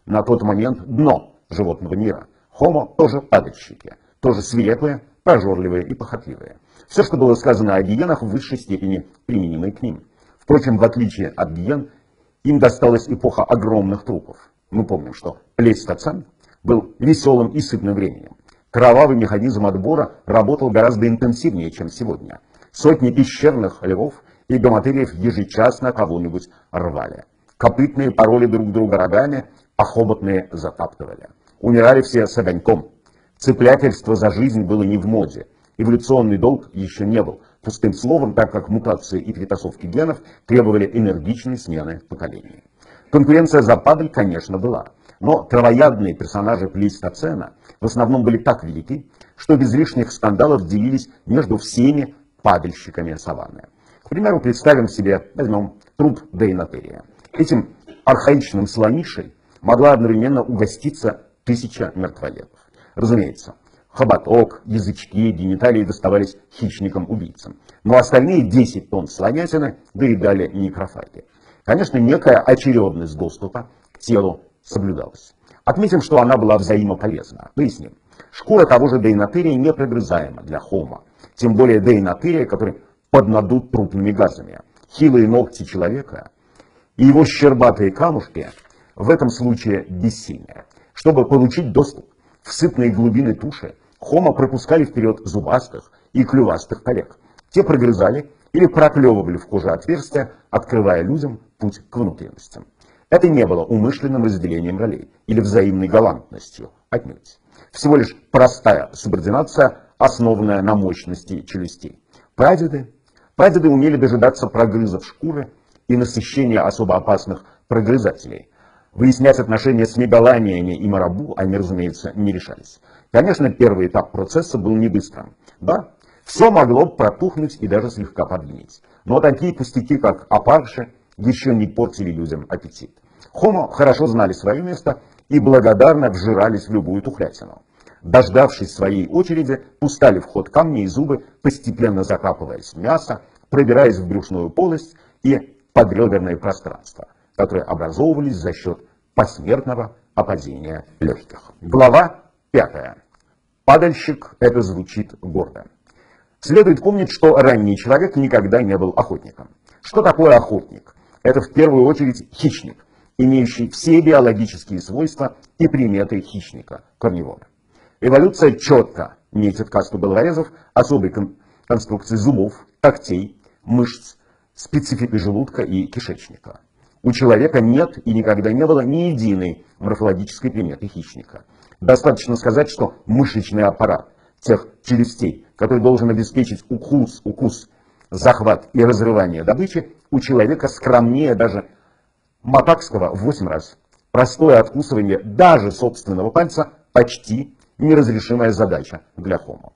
на тот момент дно животного мира. Homo тоже падальщики, тоже свирепые, прожорливые и похотливые. Все, что было сказано о гиенах, в высшей степени применимо и к ним. Впрочем, в отличие от гиен, им досталась эпоха огромных трупов. Мы помним, что плейстоцен был веселым и сытным временем. Кровавый механизм отбора работал гораздо интенсивнее, чем сегодня. Сотни пещерных львов и гоматериев ежечасно кого-нибудь рвали. Копытные пороли друг друга рогами, а хоботные затаптывали. Умирали все с огоньком. Цеплятельство за жизнь было не в моде. Эволюционный долг еще не был пустым словом, так как мутации и перетасовки генов требовали энергичной смены поколений. Конкуренция за падаль, конечно, была. Но травоядные персонажи плейстоцена в основном были так велики, что без лишних скандалов делились между всеми падальщиками саванны. К примеру, представим себе, возьмем труп дейнотерия. Этим архаичным слонишей могла одновременно угоститься тысяча мертвоедов. Разумеется, хоботок, язычки, гениталии доставались хищникам-убийцам. Но остальные десять тонн слонятины доедали некрофаги. Конечно, некая очередность доступа к телу соблюдалась. Отметим, что она была взаимополезна. Поясним. Шкура того же дейнотерия непрогрызаема для хомо. Тем более дейнотерия, который поднадут трупными газами. Хилые ногти человека и его щербатые камушки в этом случае бессильны. Чтобы получить доступ в сытные глубины туши, хомо пропускали вперед зубастых и клювастых коллег. Те прогрызали или проклевывали в коже отверстия, открывая людям путь к внутренностям. Это не было умышленным разделением ролей или взаимной галантностью, отнюдь. Всего лишь простая субординация, основанная на мощности челюстей. Прадеды, прадеды умели дожидаться прогрызов шкуры и насыщения особо опасных прогрызателей. Выяснять отношения с мегаланиями и марабу они, разумеется, не решались. Конечно, первый этап процесса был не быстрым. Да, все могло протухнуть и даже слегка подгнить. Но такие пустяки, как опарыши, еще не портили людям аппетит. Хомо хорошо знали свое место и благодарно вжирались в любую тухлятину. Дождавшись своей очереди, пускали в ход камни и зубы, постепенно закапываясь в мясо, пробираясь в брюшную полость и подреберное пространство, которые образовывались за счет посмертного опадения легких. Глава пятая. Падальщик — это звучит гордо. Следует помнить, что ранний человек никогда не был охотником. Что такое охотник? Это в первую очередь хищник, имеющий все биологические свойства и приметы хищника, корневора. Эволюция четко метит касту головорезов особой кон конструкции зубов, когтей, мышц, спецификой желудка и кишечника. У человека нет и никогда не было ни единой морфологической приметы хищника. Достаточно сказать, что мышечный аппарат тех челюстей, который должен обеспечить укус, укус, захват и разрывание добычи, у человека скромнее даже матакского в восемь раз. Простое откусывание даже собственного пальца почти неразрешимая задача для хомо.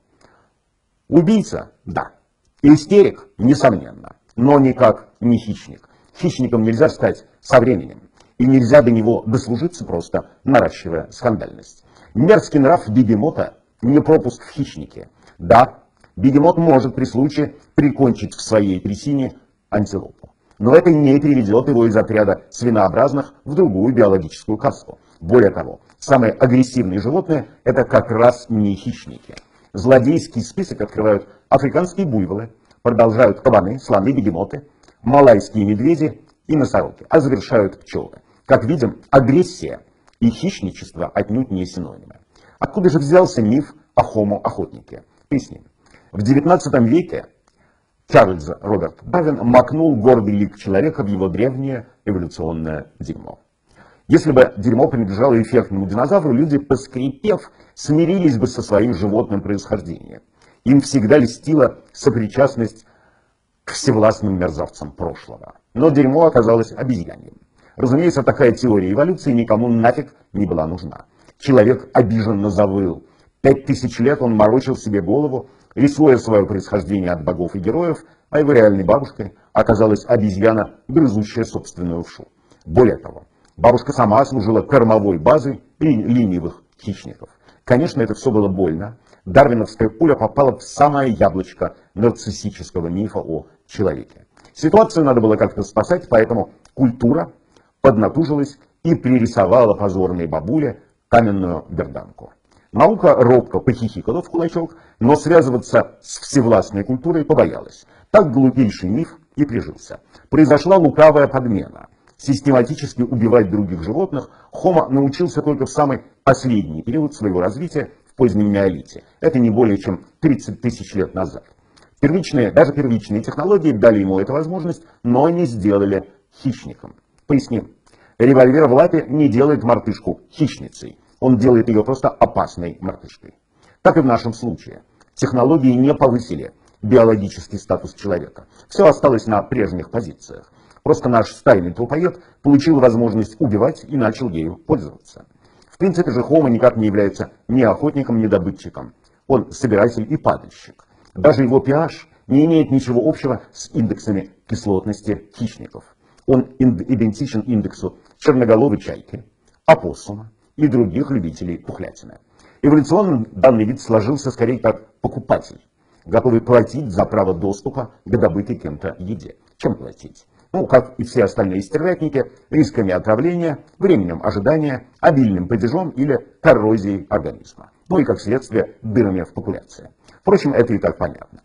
Убийца? Да. Истерик? Несомненно. Но никак не хищник. Хищником нельзя стать со временем. И нельзя до него дослужиться, просто наращивая скандальность. Мерзкий нрав бегемота не пропуск в хищнике. Да, бегемот может при случае прикончить в своей трясине антилопу. Но это не переведет его из отряда свинообразных в другую биологическую касту. Более того, самые агрессивные животные – это как раз не хищники. Злодейский список открывают африканские буйволы, продолжают кабаны, слоны, бегемоты, малайские медведи и носороги, а завершают пчелы. Как видим, агрессия и хищничество отнюдь не синонимы. Откуда же взялся миф о хомо-охотнике? Поясним. В девятнадцатом веке Чарльз Роберт Дарвин макнул гордый лик человека в его древнее эволюционное дерьмо. Если бы дерьмо принадлежало эффектному динозавру, люди, поскрипев, смирились бы со своим животным происхождением. Им всегда льстила сопричастность к всевластным мерзавцам прошлого. Но дерьмо оказалось обезьяньем. Разумеется, такая теория эволюции никому нафиг не была нужна. Человек обиженно завыл. Пять тысяч лет он морочил себе голову, рисуя свое происхождение от богов и героев, а его реальной бабушкой оказалась обезьяна, грызущая собственную вшу. Более того, бабушка сама служила кормовой базой ленивых хищников. Конечно, это все было больно. Дарвиновская пуля попала в самое яблочко нарциссического мифа о человеке. Ситуацию надо было как-то спасать, поэтому культура поднатужилась и пририсовала позорной бабуле каменную берданку. Наука робко похихикала в кулачок, но связываться с всевластной культурой побоялась. Так глупейший миф и прижился. Произошла лукавая подмена. Систематически убивать других животных Homo научился только в самый последний период своего развития, в позднем неолите. Это не более чем тридцать тысяч лет назад. Первичные, даже первичные технологии дали ему эту возможность, но не сделали хищником. Поясним. Револьвер в лапе не делает мартышку хищницей. Он делает ее просто опасной мартышкой. Так и в нашем случае. Технологии не повысили биологический статус человека. Все осталось на прежних позициях. Просто наш стайный трупоед получил возможность убивать и начал ею пользоваться. В принципе же Homo никак не является ни охотником, ни добытчиком. Он собиратель и падальщик. Даже его pH не имеет ничего общего с индексами кислотности хищников. Он идентичен индексу черноголовой чайки, опоссума и других любителей пухлятины. Эволюционно данный вид сложился скорее как покупатель, готовый платить за право доступа к добытой кем-то еде. Чем платить? Ну, как и все остальные стервятники, рисками отравления, временем ожидания, обильным падежом или коррозией организма. Ну и, как следствие, дырами в популяции. Впрочем, это и так понятно.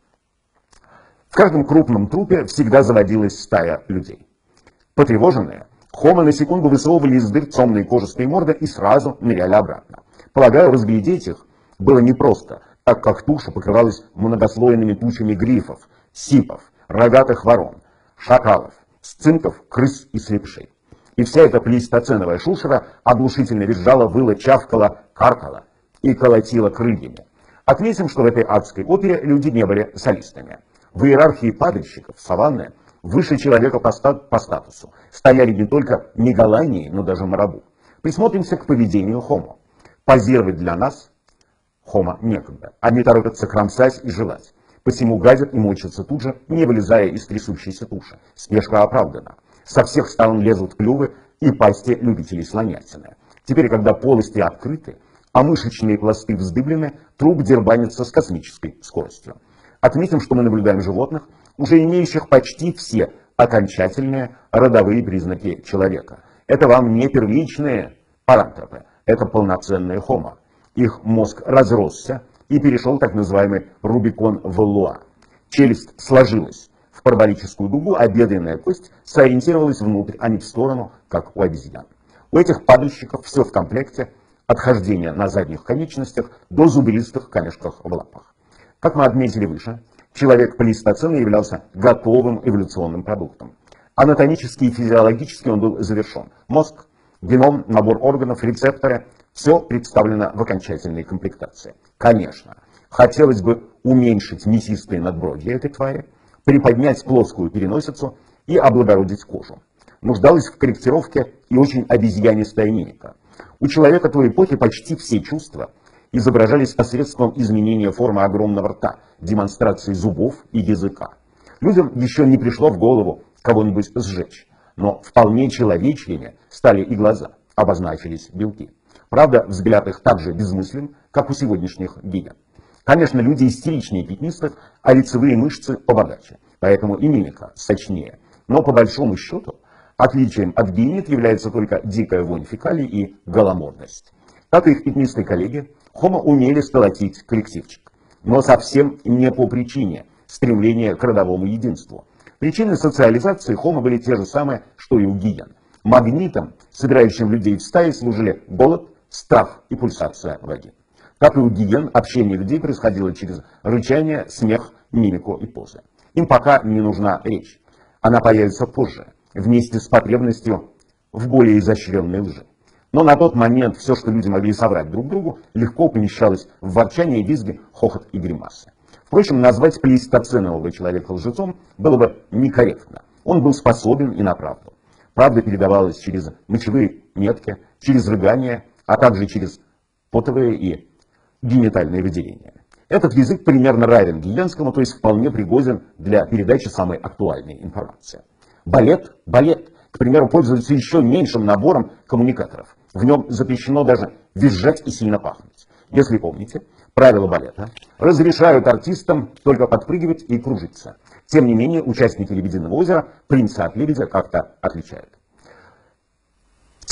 В каждом крупном трупе всегда заводилась стая людей. Потревоженные, Homo на секунду высовывали из дыр темные кожистые морды и сразу ныряли обратно. Полагаю, разглядеть их было непросто, так как туша покрывалась многослойными тучами грифов, сипов, рогатых ворон, шакалов, сцинков, крыс и слепшей. И вся эта плейстоценовая шушера оглушительно визжала, выла, чавкала, каркала и колотила крыльями. Отметим, что в этой адской опере люди не были солистами. В иерархии падальщиков саванны выше человека по, стат по статусу стояли не только мегалании, но даже марабу. Присмотримся к поведению Homo. Позировать для нас Homo некогда. Они торопятся кромсать и желать. Посему гадят и мочатся тут же, не вылезая из трясущейся туши. Спешка оправдана. Со всех сторон лезут клювы и пасти любителей слонятины. Теперь, когда полости открыты, а мышечные пласты вздыблены, труп дербанится с космической скоростью. Отметим, что мы наблюдаем животных, уже имеющих почти все окончательные родовые признаки человека. Это вам не первичные парантропы, это полноценные Homo. Их мозг разросся и перешел так называемый Рубикон Валуа. Челюсть сложилась в параболическую дугу, а бедренная кость сориентировалась внутрь, а не в сторону, как у обезьян. У этих падальщиков все в комплекте, от хождения на задних конечностях до зубристых камешков в лапах. Как мы отметили выше, человек плейстоцена являлся готовым эволюционным продуктом. Анатомически и физиологически он был завершен. Мозг, геном, набор органов, рецепторы – все представлено в окончательной комплектации. Конечно, хотелось бы уменьшить мясистые надбродья этой твари, приподнять плоскую переносицу и облагородить кожу. Нуждалась в корректировке и очень обезьянистая мимика. У человека той эпохи почти все чувства изображались посредством изменения формы огромного рта, демонстрации зубов и языка. Людям еще не пришло в голову кого-нибудь сжечь, но вполне человечными стали и глаза, обозначились белки. Правда, взгляд их так же безмыслен, как у сегодняшних гиен. Конечно, люди истеричнее пятнистых, а лицевые мышцы побогаче, поэтому и мимика сочнее. Но по большому счету, отличием от гиенит является только дикая вонь фекалий и голомордность. Как и их пятнистые коллеги, Homo умели сколотить коллективчик, но совсем не по причине стремления к родовому единству. Причины социализации Homo были те же самые, что и у гиен. Магнитом, собирающим людей в стаи, служили голод, страх и пульсация вагин. Как и у гиен, общение людей происходило через рычание, смех, мимику и позы. Им пока не нужна речь. Она появится позже, вместе с потребностью в более изощренной лжи. Но на тот момент все, что люди могли соврать друг другу, легко помещалось в ворчание, визги, хохот и гримасы. Впрочем, назвать плейстоценового человека лжецом было бы некорректно. Он был способен и на правду. Правда передавалась через мочевые метки, через рыгание, а также через потовые и генитальные выделения. Этот язык примерно равен гиенскому, то есть вполне пригоден для передачи самой актуальной информации. Балет, балет, к примеру, пользуется еще меньшим набором коммуникаторов. В нем запрещено даже визжать и сильно пахнуть. Если помните, правила балета разрешают артистам только подпрыгивать и кружиться. Тем не менее, участники «Лебединого озера» принца от лебедя как-то отличают.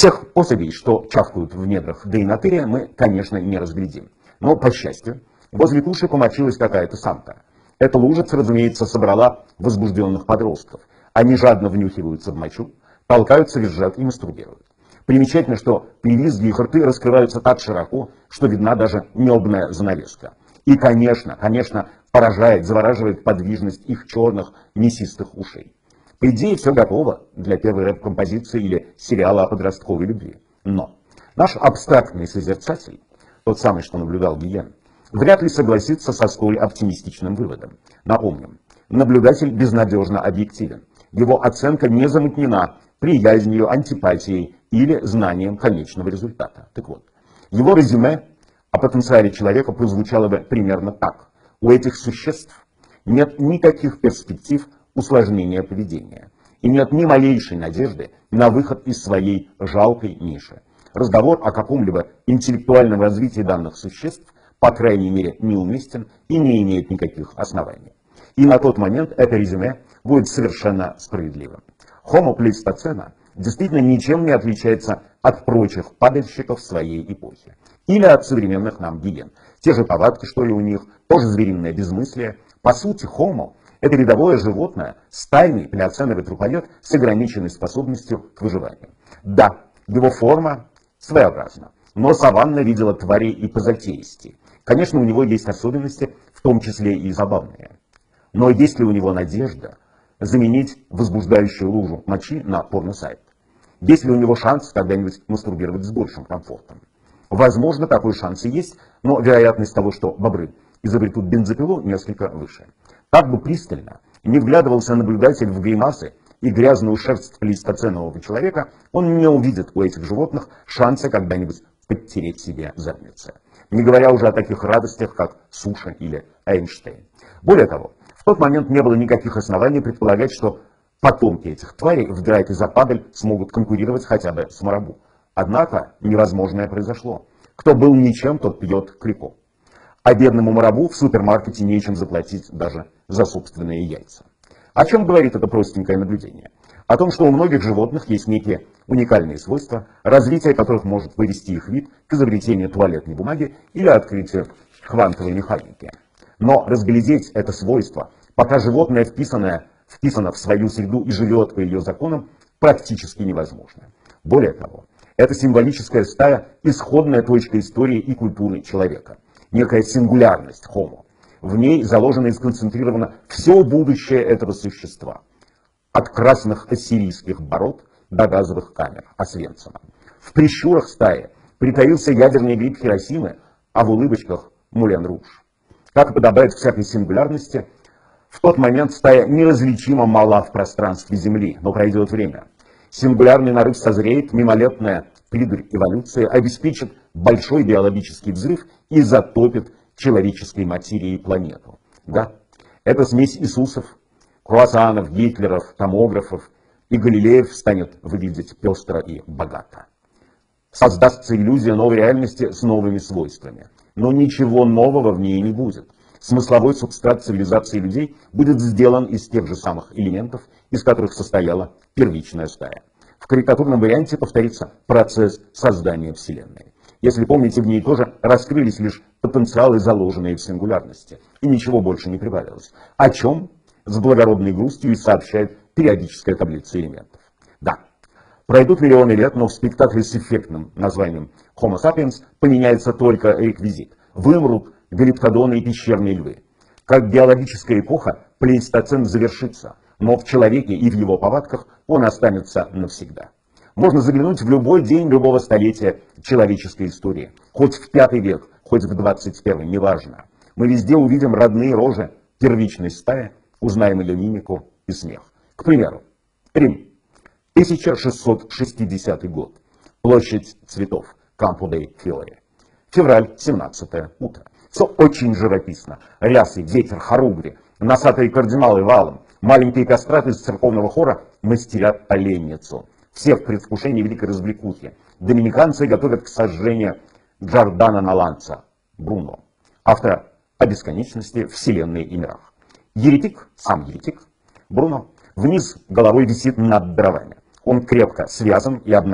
Всех особей, что чавкают в недрах дейнотерия, мы, конечно, не разглядим. Но, по счастью, возле туши помочилась какая-то самка. Эта лужица, разумеется, собрала возбужденных подростков. Они жадно внюхиваются в мочу, толкаются, визжат и мастурбируют. Примечательно, что при визге их рты раскрываются так широко, что видна даже небная занавеска. И, конечно, конечно, поражает, завораживает подвижность их черных мясистых ушей. По идее, все готово для первой рэп-композиции или сериала о подростковой любви. Но наш абстрактный созерцатель, тот самый, что наблюдал Гиен, вряд ли согласится со столь оптимистичным выводом. Напомним, наблюдатель безнадежно объективен. Его оценка не замутнена приязнью, антипатией или знанием конечного результата. Так вот, его резюме о потенциале человека прозвучало бы примерно так. У этих существ нет никаких перспектив усложнения поведения. И нет ни малейшей надежды на выход из своей жалкой ниши. Разговор о каком-либо интеллектуальном развитии данных существ, по крайней мере, неуместен и не имеет никаких оснований. И на тот момент это резюме будет совершенно справедливым. Homo плейстоцена действительно ничем не отличается от прочих падальщиков своей эпохи. Или от современных нам гиен. Те же повадки, что и у них, тоже звериное безмыслие. По сути, Homo – это рядовое животное, стайный плеоценовый трупоед с ограниченной способностью к выживанию. Да, его форма своеобразна, но саванна видела тварей и позатеистей. Конечно, у него есть особенности, в том числе и забавные. Но есть ли у него надежда заменить возбуждающую лужу мочи на порно-сайт? Есть ли у него шанс когда-нибудь мастурбировать с большим комфортом? Возможно, такой шанс и есть, но вероятность того, что бобры изобретут бензопилу, несколько выше. Как бы пристально не вглядывался наблюдатель в гримасы и грязную шерсть плейстоценового человека, он не увидит у этих животных шанса когда-нибудь подтереть себе задницы. Не говоря уже о таких радостях, как Суша или Эйнштейн. Более того, в тот момент не было никаких оснований предполагать, что потомки этих тварей в драйке за падаль смогут конкурировать хотя бы с марабу. Однако невозможное произошло. Кто был ничем, тот пьет крико. А бедному марабу в супермаркете нечем заплатить даже за собственные яйца. О чем говорит это простенькое наблюдение? О том, что у многих животных есть некие уникальные свойства, развитие которых может вывести их вид к изобретению туалетной бумаги или открытию квантовой механики. Но разглядеть это свойство, пока животное вписанное, вписано в свою среду и живет по ее законам, практически невозможно. Более того, это символическая стая – исходная точка истории и культуры человека. Некая сингулярность Homo. В ней заложено и сконцентрировано все будущее этого существа. От красных ассирийских бород до газовых камер Освенцима. В прищурах стаи притаился ядерный гриб Хиросимы, а в улыбочках Мулен Руж. Как и подобает всякой сингулярности, в тот момент стая неразличимо мала в пространстве Земли, но пройдет время. Сингулярный нарыв созреет, мимолетная придурь эволюции обеспечит большой биологический взрыв и затопит человеческой материей планету. Да, это смесь Иисусов, круассанов, Гитлеров, томографов и Галилеев станет выглядеть пестро и богато. Создастся иллюзия новой реальности с новыми свойствами. Но ничего нового в ней не будет. Смысловой субстрат цивилизации людей будет сделан из тех же самых элементов, из которых состояла первичная стая. В карикатурном варианте повторится процесс создания Вселенной. Если помните, в ней тоже раскрылись лишь потенциалы, заложенные в сингулярности, и ничего больше не прибавилось. О чем с благородной грустью и сообщает периодическая таблица элементов. Да, пройдут миллионы лет, но в спектакле с эффектным названием Homo sapiens поменяется только реквизит. Вымрут галиптодоны и пещерные львы. Как биологическая эпоха, плейстоцен завершится, но в человеке и в его повадках он останется навсегда. Можно заглянуть в любой день любого столетия человеческой истории. Хоть в пятый век, хоть в двадцать первый, неважно. Мы везде увидим родные рожи первичной стаи, узнаем ее мимику и смех. К примеру, Рим, тысяча шестьсот шестидесятый год. Площадь цветов, Кампо дей Фиори. Февраль, семнадцатое утро. Все очень живописно. Рясы, ветер, хоругви, носатые кардиналы валом, маленькие кастраты из церковного хора мастерят оленницу. Все в предвкушении великой развлекухи. Доминиканцы готовят к сожжению Джордана Наланца, Бруно, автора «О бесконечности вселенной и мирах». Еретик, сам еретик, Бруно, вниз головой висит над дровами. Он крепко связан и обнажен.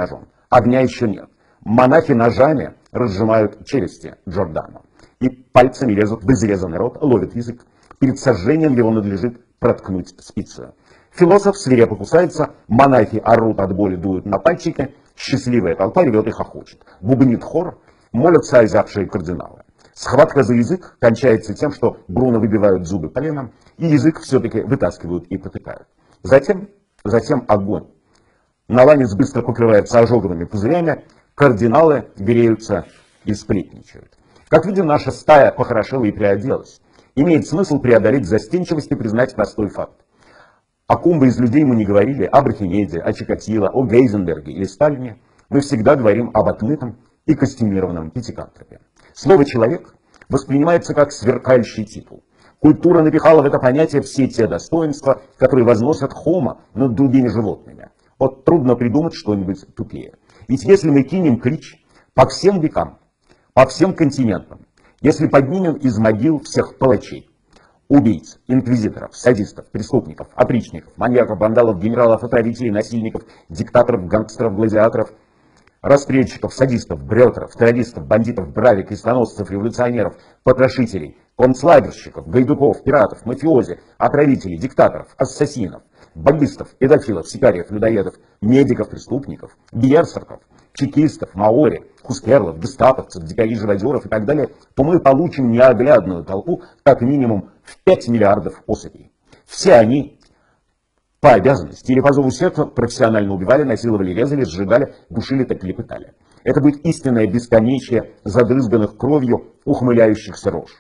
огня еще нет. Монахи ножами разжимают челюсти Джордано и пальцами лезут в изрезанный рот, ловят язык. Перед сожжением его надлежит проткнуть спицей. Философ свирепо кусается, монахи орут от боли, дуют на пальчики, счастливая толпа ревет и хохочет. Бубнит хор, молятся озябшие кардиналы. Схватка за язык кончается тем, что Бруно выбивают зубы поленом, и язык все-таки вытаскивают и потыкают. Затем, затем огонь. Наланец быстро покрывается ожоговыми пузырями, кардиналы греются и сплетничают. Как видим, наша стая похорошела и приоделась. Имеет смысл преодолеть застенчивость и признать простой факт. О ком бы из людей мы не говорили, об Архимеде, о Чикатило, о Гейзенберге или Сталине, мы всегда говорим об отмытом и костюмированном пятикантропе. Слово «человек» воспринимается как сверкающий титул. Культура напихала в это понятие все те достоинства, которые возносят хомо над другими животными. Вот трудно придумать что-нибудь тупее. Ведь если мы кинем клич по всем векам, по всем континентам, если поднимем из могил всех палачей, убийц, инквизиторов, садистов, преступников, опричников, маньяков, вандалов, генералов, отравителей, насильников, диктаторов, гангстеров, гладиаторов, расстрельщиков, садистов, бретеров, террористов, бандитов, бравик, крестоносцев, революционеров, потрошителей, концлагерщиков, гайдуков, пиратов, мафиози, отравителей, диктаторов, ассасинов, бандистов, педофилов, сикариев, людоедов, медиков, преступников, берсерков, чекистов, маори, хускерлов, гестаповцев, дикарей-живодеров и так далее, то мы получим неоглядную толпу как минимум в пять миллиардов особей. Все они по обязанности или по зову сердца профессионально убивали, насиловали, резали, сжигали, душили, топили, пытали. Это будет истинное бесконечие задрызганных кровью ухмыляющихся рож.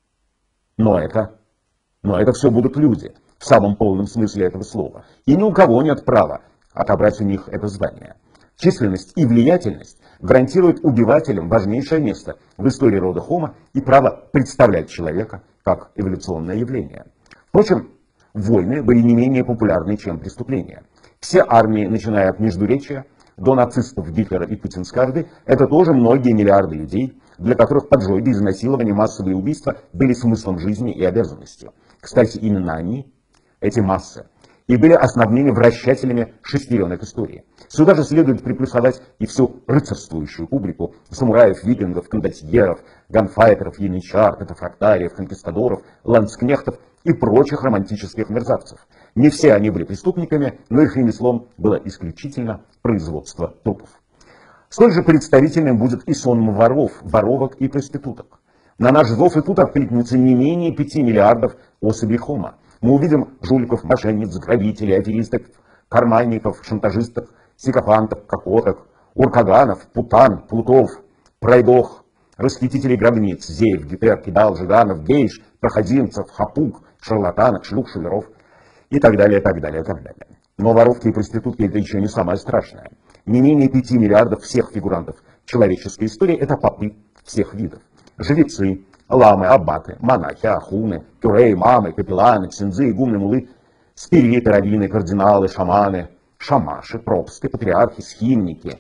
Но это, но это все будут люди, в самом полном смысле этого слова. И ни у кого нет права отобрать у них это звание. Численность и влиятельность гарантируют убивателям важнейшее место в истории рода Homo и право представлять человека как эволюционное явление. Впрочем, войны были не менее популярны, чем преступления. Все армии, начиная от Междуречия до нацистов Гитлера и путинской орды, это тоже многие миллиарды людей, для которых поджоги, изнасилования, массовые убийства были смыслом жизни и обязанностью. Кстати, именно они, эти массы, и были основными вращателями шестеренок истории. Сюда же следует приплюсовать и всю рыцарствующую публику самураев, викингов, кондотьеров, ганфайтеров, янычар, катафрактариев, конкистадоров, ланскнехтов и прочих романтических мерзавцев. Не все они были преступниками, но их ремеслом было исключительно производство трупов. Столь же представительным будет и сон воров, воровок и проституток. На наш зов и тут откликнется не менее пяти миллиардов особей Homo. Мы увидим жуликов, мошенниц, грабителей, аферистов, карманников, шантажистов, сикофантов, кокоток, уркаганов, путан, плутов, пройдох, расхитителей гробниц, зеев, гетер, кидал, жиганов, гейш, проходимцев, хапук, шарлатанок, шлюх, шулеров и так далее, так далее, так далее. Но воровки и проститутки — это еще не самое страшное. Не менее пяти миллиардов всех фигурантов человеческой истории — это попы всех видов. Жрецы, ламы, аббаты, монахи, ахуны, кюреи, мамы, капелланы, ксензы, игумны, мулы, спириты, раввины, кардиналы, шаманы, шамаши, пропсты, патриархи, схимники,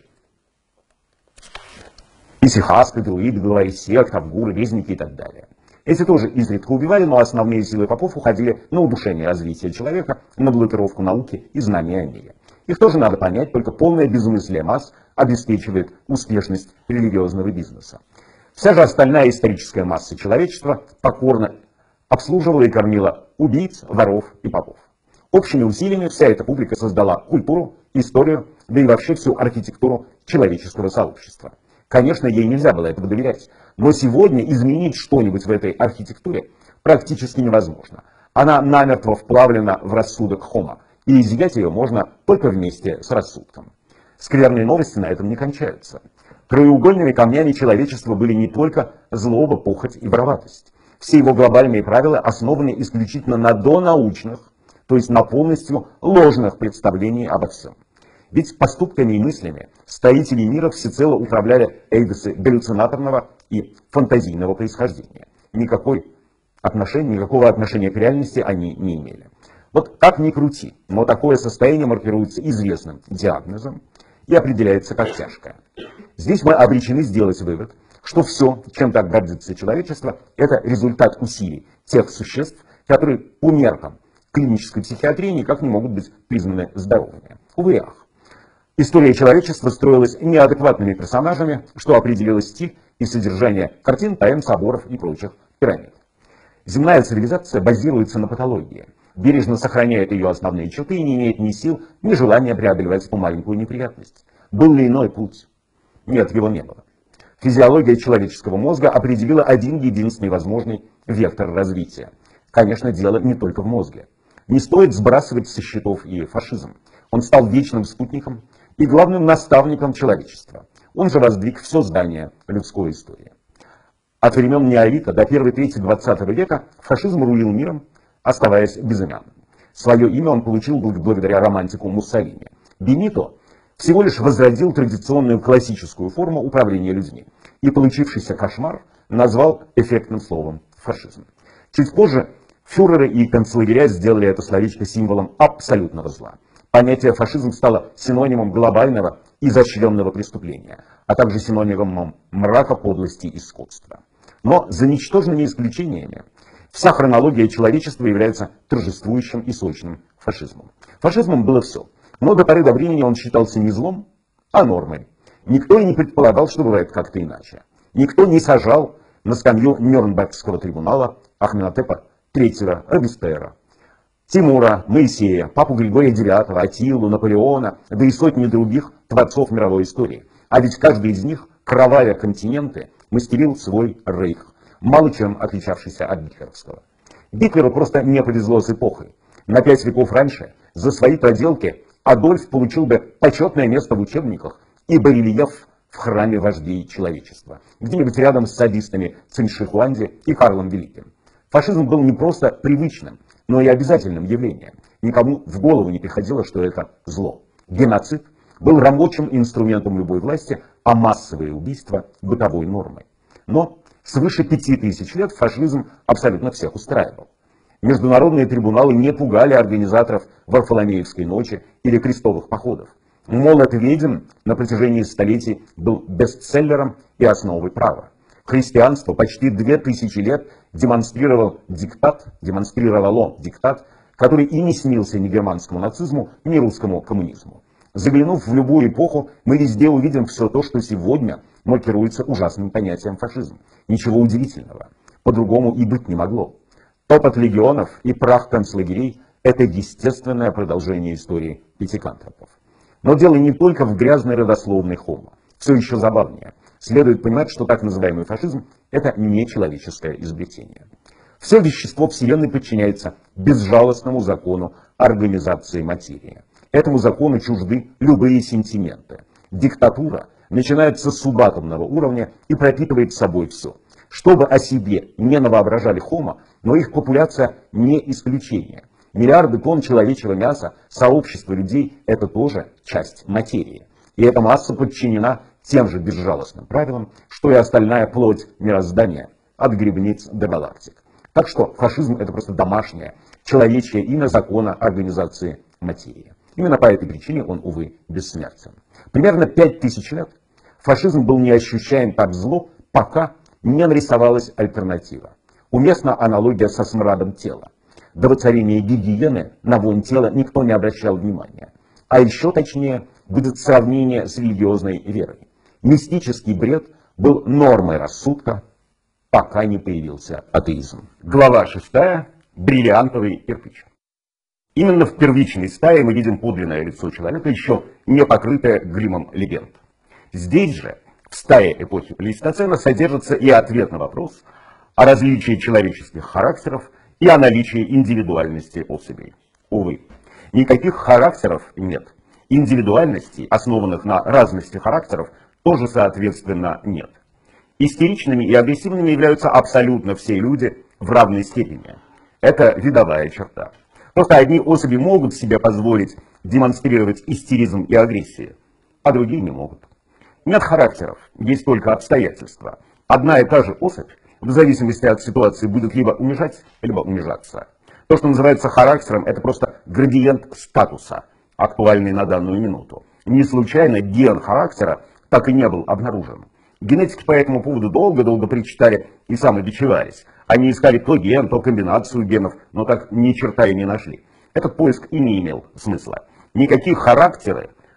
исихасты, друиды, главари сект, авгуры, резники и так далее. Эти тоже изредка убивали, но основные силы попов уходили на удушение развития человека, на блокировку науки и знания о мире. Их тоже надо понять, только полное безмыслие масс обеспечивает успешность религиозного бизнеса. Вся же остальная историческая масса человечества покорно обслуживала и кормила убийц, воров и попов. Общими усилиями вся эта публика создала культуру, историю, да и вообще всю архитектуру человеческого сообщества. Конечно, ей нельзя было этого доверять, но сегодня изменить что-нибудь в этой архитектуре практически невозможно. Она намертво вплавлена в рассудок Homo, и изъять ее можно только вместе с рассудком. Скверные новости на этом не кончаются. Краеугольными камнями человечества были не только злоба, похоть и вороватость. Все его глобальные правила основаны исключительно на донаучных, то есть на полностью ложных представлениях обо всем. Ведь поступками и мыслями строители мира всецело управляли эйдосы галлюцинаторного и фантазийного происхождения. Никакой отношения, никакого отношения к реальности они не имели. Вот как ни крути, но такое состояние маркируется известным диагнозом и определяется как тяжкое. Здесь мы обречены сделать вывод, что все, чем так гордится человечество, это результат усилий тех существ, которые по меркам клинической психиатрии никак не могут быть признаны здоровыми. Увы, ах. История человечества строилась неадекватными персонажами, что определило стиль и содержание картин, поэм, соборов и прочих пирамид. Земная цивилизация базируется на патологии, бережно сохраняет ее основные черты и не имеет ни сил, ни желания преодолевать по маленькую неприятность. Был ли иной путь? Нет, его не было. Физиология человеческого мозга определила один единственный возможный вектор развития. Конечно, дело не только в мозге. Не стоит сбрасывать со счетов и фашизм. Он стал вечным спутником и главным наставником человечества. Он же воздвиг все здание людской истории. От времен неолита до первой трети двадцатого века фашизм рулил миром, оставаясь безымянным. Свое имя он получил благодаря романтику Муссолини. Бенито всего лишь возродил традиционную классическую форму управления людьми и получившийся кошмар назвал эффектным словом фашизм. Чуть позже фюреры и концлагеря сделали это словечко символом абсолютного зла. Понятие фашизм стало синонимом глобального изощренного преступления, а также синонимом мрака, подлости и скотства. Но за ничтожными исключениями вся хронология человечества является торжествующим и сочным фашизмом. Фашизмом было все, но до поры до времени он считался не злом, а нормой. Никто и не предполагал, что бывает как-то иначе. Никто не сажал на скамью Нюрнбергского трибунала Ахменотепа третьего, Робеспьера, Тимура, Моисея, папу Григория девятого, Атилу, Наполеона, да и сотни других творцов мировой истории. А ведь каждый из них, кровавя континенты, мастерил свой рейх, мало чем отличавшийся от гитлеровского. Гитлеру просто не повезло с эпохой. На пять веков раньше за свои проделки Адольф получил бы почетное место в учебниках и барельеф в храме вождей человечества, где-нибудь рядом с садистами Циншихуанди и Карлом Великим. Фашизм был не просто привычным, но и обязательным явлением. Никому в голову не приходило, что это зло. Геноцид был рабочим инструментом любой власти, а массовые убийства – бытовой нормой. Но свыше пяти тысяч лет фашизм абсолютно всех устраивал. Международные трибуналы не пугали организаторов Варфоломеевской ночи или крестовых походов. «Молот ведьм» на протяжении столетий был бестселлером и основой права. Христианство почти две тысячи лет демонстрировал диктат, демонстрировало диктат, который и не снился ни германскому нацизму, ни русскому коммунизму. Заглянув в любую эпоху, мы везде увидим все то, что сегодня маркируется ужасным понятием фашизм. Ничего удивительного. По-другому и быть не могло. Топот легионов и прах концлагерей – это естественное продолжение истории пятикантропов. Но дело не только в грязной родословной хомо. Все еще забавнее. Следует понимать, что так называемый фашизм – это не человеческое изобретение. Все вещество Вселенной подчиняется безжалостному закону организации материи. Этому закону чужды любые сентименты. Диктатура начинается с субатомного уровня и пропитывает собой все. Чтобы о себе не навоображали хомо, но их популяция не исключение. Миллиарды тонн человечьего мяса, сообщество людей – это тоже часть материи. И эта масса подчинена тем же безжалостным правилам, что и остальная плоть мироздания, от грибниц до галактик. Так что фашизм – это просто домашнее, человечье имя закона организации материи. Именно по этой причине он, увы, бессмертен. Примерно пять тысяч лет фашизм был неощущаем как зло, пока не нарисовалась альтернатива. Уместна аналогия со смрадом тела. До воцарения гигиены на вонь тела никто не обращал внимания. А еще точнее будет сравнение с религиозной верой. Мистический бред был нормой рассудка, пока не появился атеизм. Глава шестая. Бриллиантовый кирпич. Именно в первичной стае мы видим подлинное лицо человека, еще не покрытое гримом легенд. Здесь же, в стае эпохи Плейстоцена, содержится и ответ на вопрос о различии человеческих характеров и о наличии индивидуальности особей. Увы, никаких характеров нет. Индивидуальностей, основанных на разности характеров, тоже, соответственно, нет. Истеричными и агрессивными являются абсолютно все люди в равной степени. Это видовая черта. Просто одни особи могут себе позволить демонстрировать истеризм и агрессию, а другие не могут. Нет характеров, есть только обстоятельства. Одна и та же особь, в зависимости от ситуации, будет либо унижать, либо унижаться. То, что называется характером, это просто градиент статуса, актуальный на данную минуту. Не случайно ген характера так и не был обнаружен. Генетики по этому поводу долго-долго причитали и самобичевались. Они искали то ген, то комбинацию генов, но так ни черта и не нашли. Этот поиск и не имел смысла. Никакие характеры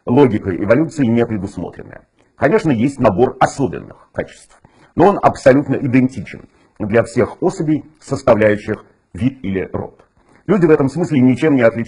логикой эволюции не предусмотренное. Конечно, есть набор особенных качеств, но он абсолютно идентичен для всех особей, составляющих вид или род. Люди в этом смысле ничем не отличаются